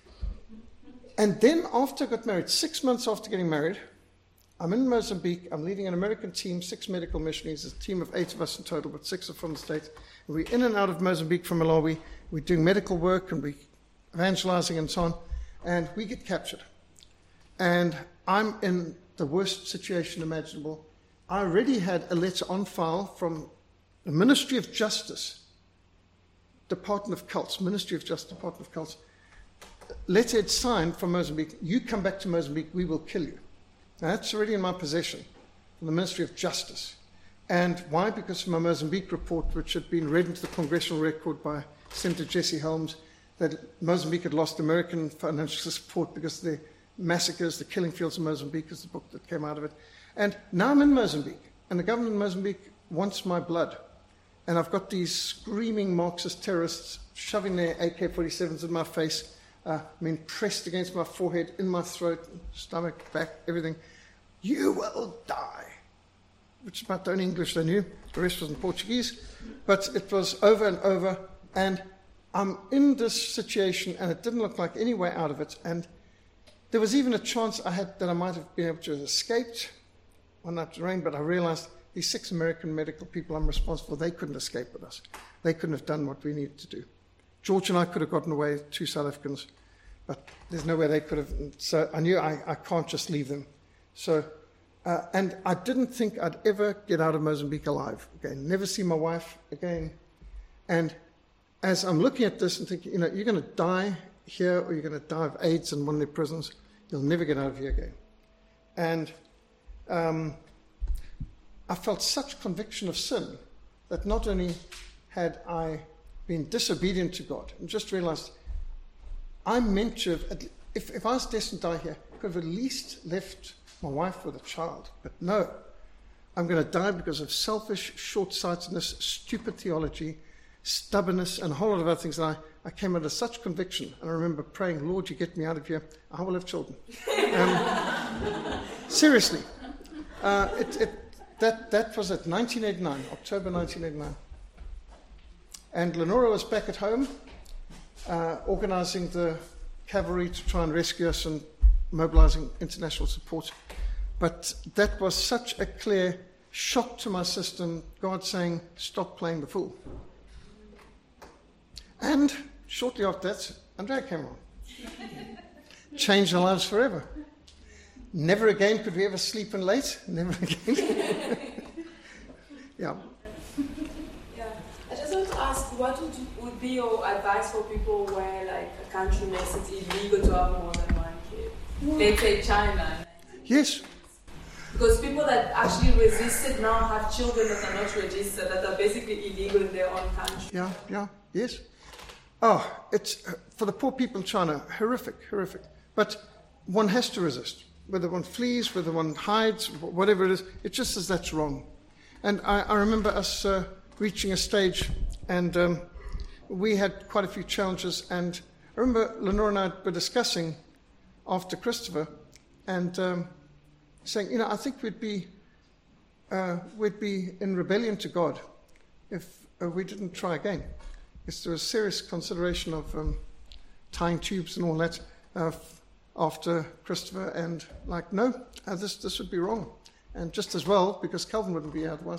then after I got married, 6 months after getting married, I'm in Mozambique. I'm leading an American team, 6 medical missionaries, a team of 8 of us in total, but 6 are from the States. And we're in and out of Mozambique from Malawi. We're doing medical work and we're evangelizing and so on. And we get captured. And I'm in the worst situation imaginable. I already had a letter on file from the Ministry of Justice, Department of Cults, Ministry of Justice, Department of Cults. Letter had signed from Mozambique. You come back to Mozambique, we will kill you. Now, that's already in my possession from the Ministry of Justice. And why? Because of my Mozambique report, which had been read into the congressional record by Senator Jesse Helms, that Mozambique had lost American financial support because of the massacres, the killing fields of Mozambique is the book that came out of it. And now I'm in Mozambique, and the government in Mozambique wants my blood. And I've got these screaming Marxist terrorists shoving their AK-47s in my face, pressed against my forehead, in my throat, stomach, back, everything. You will die. Which is about the only English they knew. The rest was in Portuguese. But it was over and over. And I'm in this situation, and it didn't look like any way out of it. And there was even a chance I had that I might have been able to have escaped one night rain, but I realized these 6 American medical people I'm responsible for, they couldn't escape with us. They couldn't have done what we needed to do. George and I could have gotten away, 2 South Africans, but there's no way they could have. So I knew I can't just leave them. So, and I didn't think I'd ever get out of Mozambique alive again, never see my wife again. And as I'm looking at this and thinking, you're going to die here or you're going to die of AIDS in one of their prisons, you'll never get out of here again. And I felt such conviction of sin that not only had I been disobedient to God, and just realized I'm meant to have, if I was destined to die here, I could have at least left my wife with a child. But no, I'm going to die because of selfish, short-sightedness, stupid theology, stubbornness, and a whole lot of other things. And I came under such conviction. And I remember praying, Lord, you get me out of here, I will have children. Seriously. That was at 1989, October 1989. And Lenora was back at home, organizing the cavalry to try and rescue us and mobilizing international support. But that was such a clear shock to my system, God saying, stop playing the fool. And shortly after that, Andrea came on. Changed our lives forever. Never again could we ever sleep in late. Never again. Yeah. I just want to ask, what would be your advice for people where, like, a country makes it illegal to have more than one kid? Let's say China. Yes. Because people that actually resisted now have children that are not registered, that are basically illegal in their own country. Yes. Oh, it's, for the poor people in China, horrific. But one has to resist. Whether one flees, whether one hides, whatever it is, it just says that's wrong. And I remember us reaching a stage, and we had quite a few challenges. And I remember Lenore and I were discussing after Christopher, and saying, I think we'd be in rebellion to God if we didn't try again. Because there was serious consideration of tying tubes and all that after Christopher, and no, this would be wrong. And just as well, because Calvin wouldn't be here otherwise.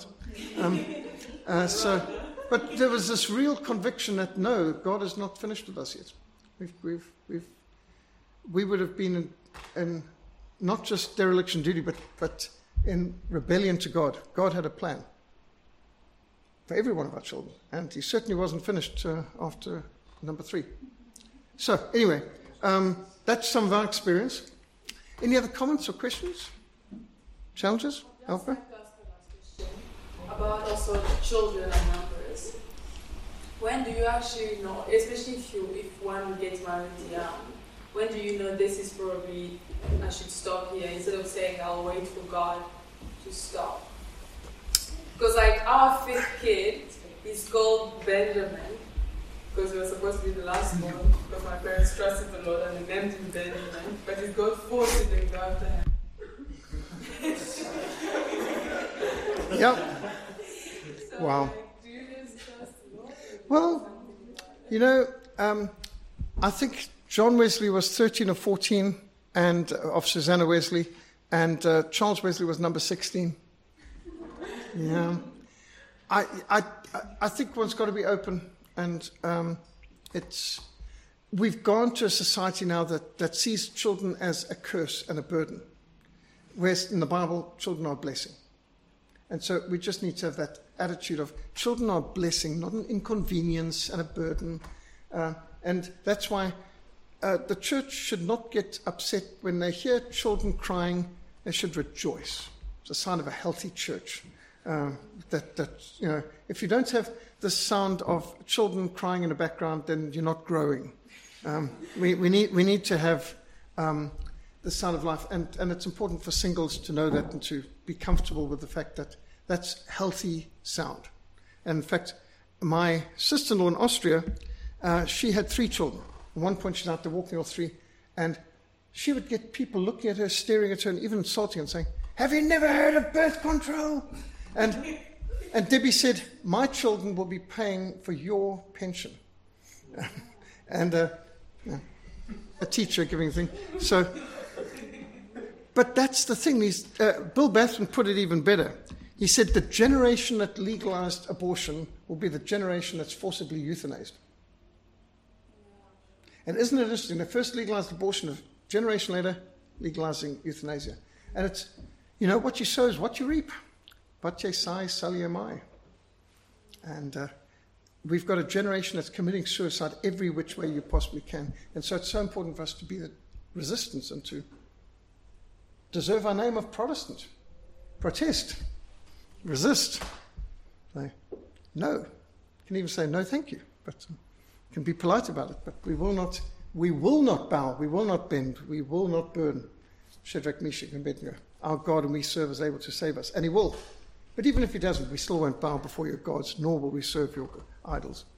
But there was this real conviction that no, God is not finished with us yet. We would have been in not just dereliction duty, but in rebellion to God. God had a plan. for every one of our children. And he certainly wasn't finished after number 3. So, anyway, that's some of our experience. Any other comments or questions? Challenges? Alpha? About also children and numbers. When do you actually know, especially if one gets married young, when do you know this is probably, I should stop here, instead of saying I'll wait for God to stop? Because like our 5th kid is called Benjamin, because he was supposed to be the last one, because my parents trusted the Lord and they named him Benjamin, but he's got 4 siblings after him. Yep. So, Wow. like, do you just trust the Lord? Well, you know, I think John Wesley was 13 or 14, and of Susanna Wesley, and Charles Wesley was number 16. Yeah, I think one's got to be open, and we've gone to a society now that sees children as a curse and a burden, whereas in the Bible, children are a blessing. And so we just need to have that attitude of children are a blessing, not an inconvenience and a burden. And that's why the church should not get upset when they hear children crying. They should rejoice. It's a sign of a healthy church. That you know, if you don't have the sound of children crying in the background, then you're not growing. We need to have the sound of life, and it's important for singles to know that and to be comfortable with the fact that that's healthy sound. And in fact, my sister-in-law in Austria, she had 3 children. At one point, she's out there walking all 3, and she would get people looking at her, staring at her, and even insulting and saying, "Have you never heard of birth control?" And Debbie said, "My children will be paying for your pension." And a teacher giving a thing. So, but that's the thing. Bill Bathman put it even better. He said the generation that legalized abortion will be the generation that's forcibly euthanized. And isn't it interesting? They first legalized abortion, a generation later, legalizing euthanasia. And it's, you know, what you sow is what you reap. Vace sai, salia mai. And we've got a generation that's committing suicide every which way you possibly can. And so it's so important for us to be the resistance and to deserve our name of Protestant. Protest. Resist. Say, no. You can even say, no, thank you. But can be polite about it. But we will not bow. We will not bend. We will not burn. Shadrach, Meshach, and Abednego. Our God and we serve is able to save us. And he will. But even if he doesn't, we still won't bow before your gods, nor will we serve your idols.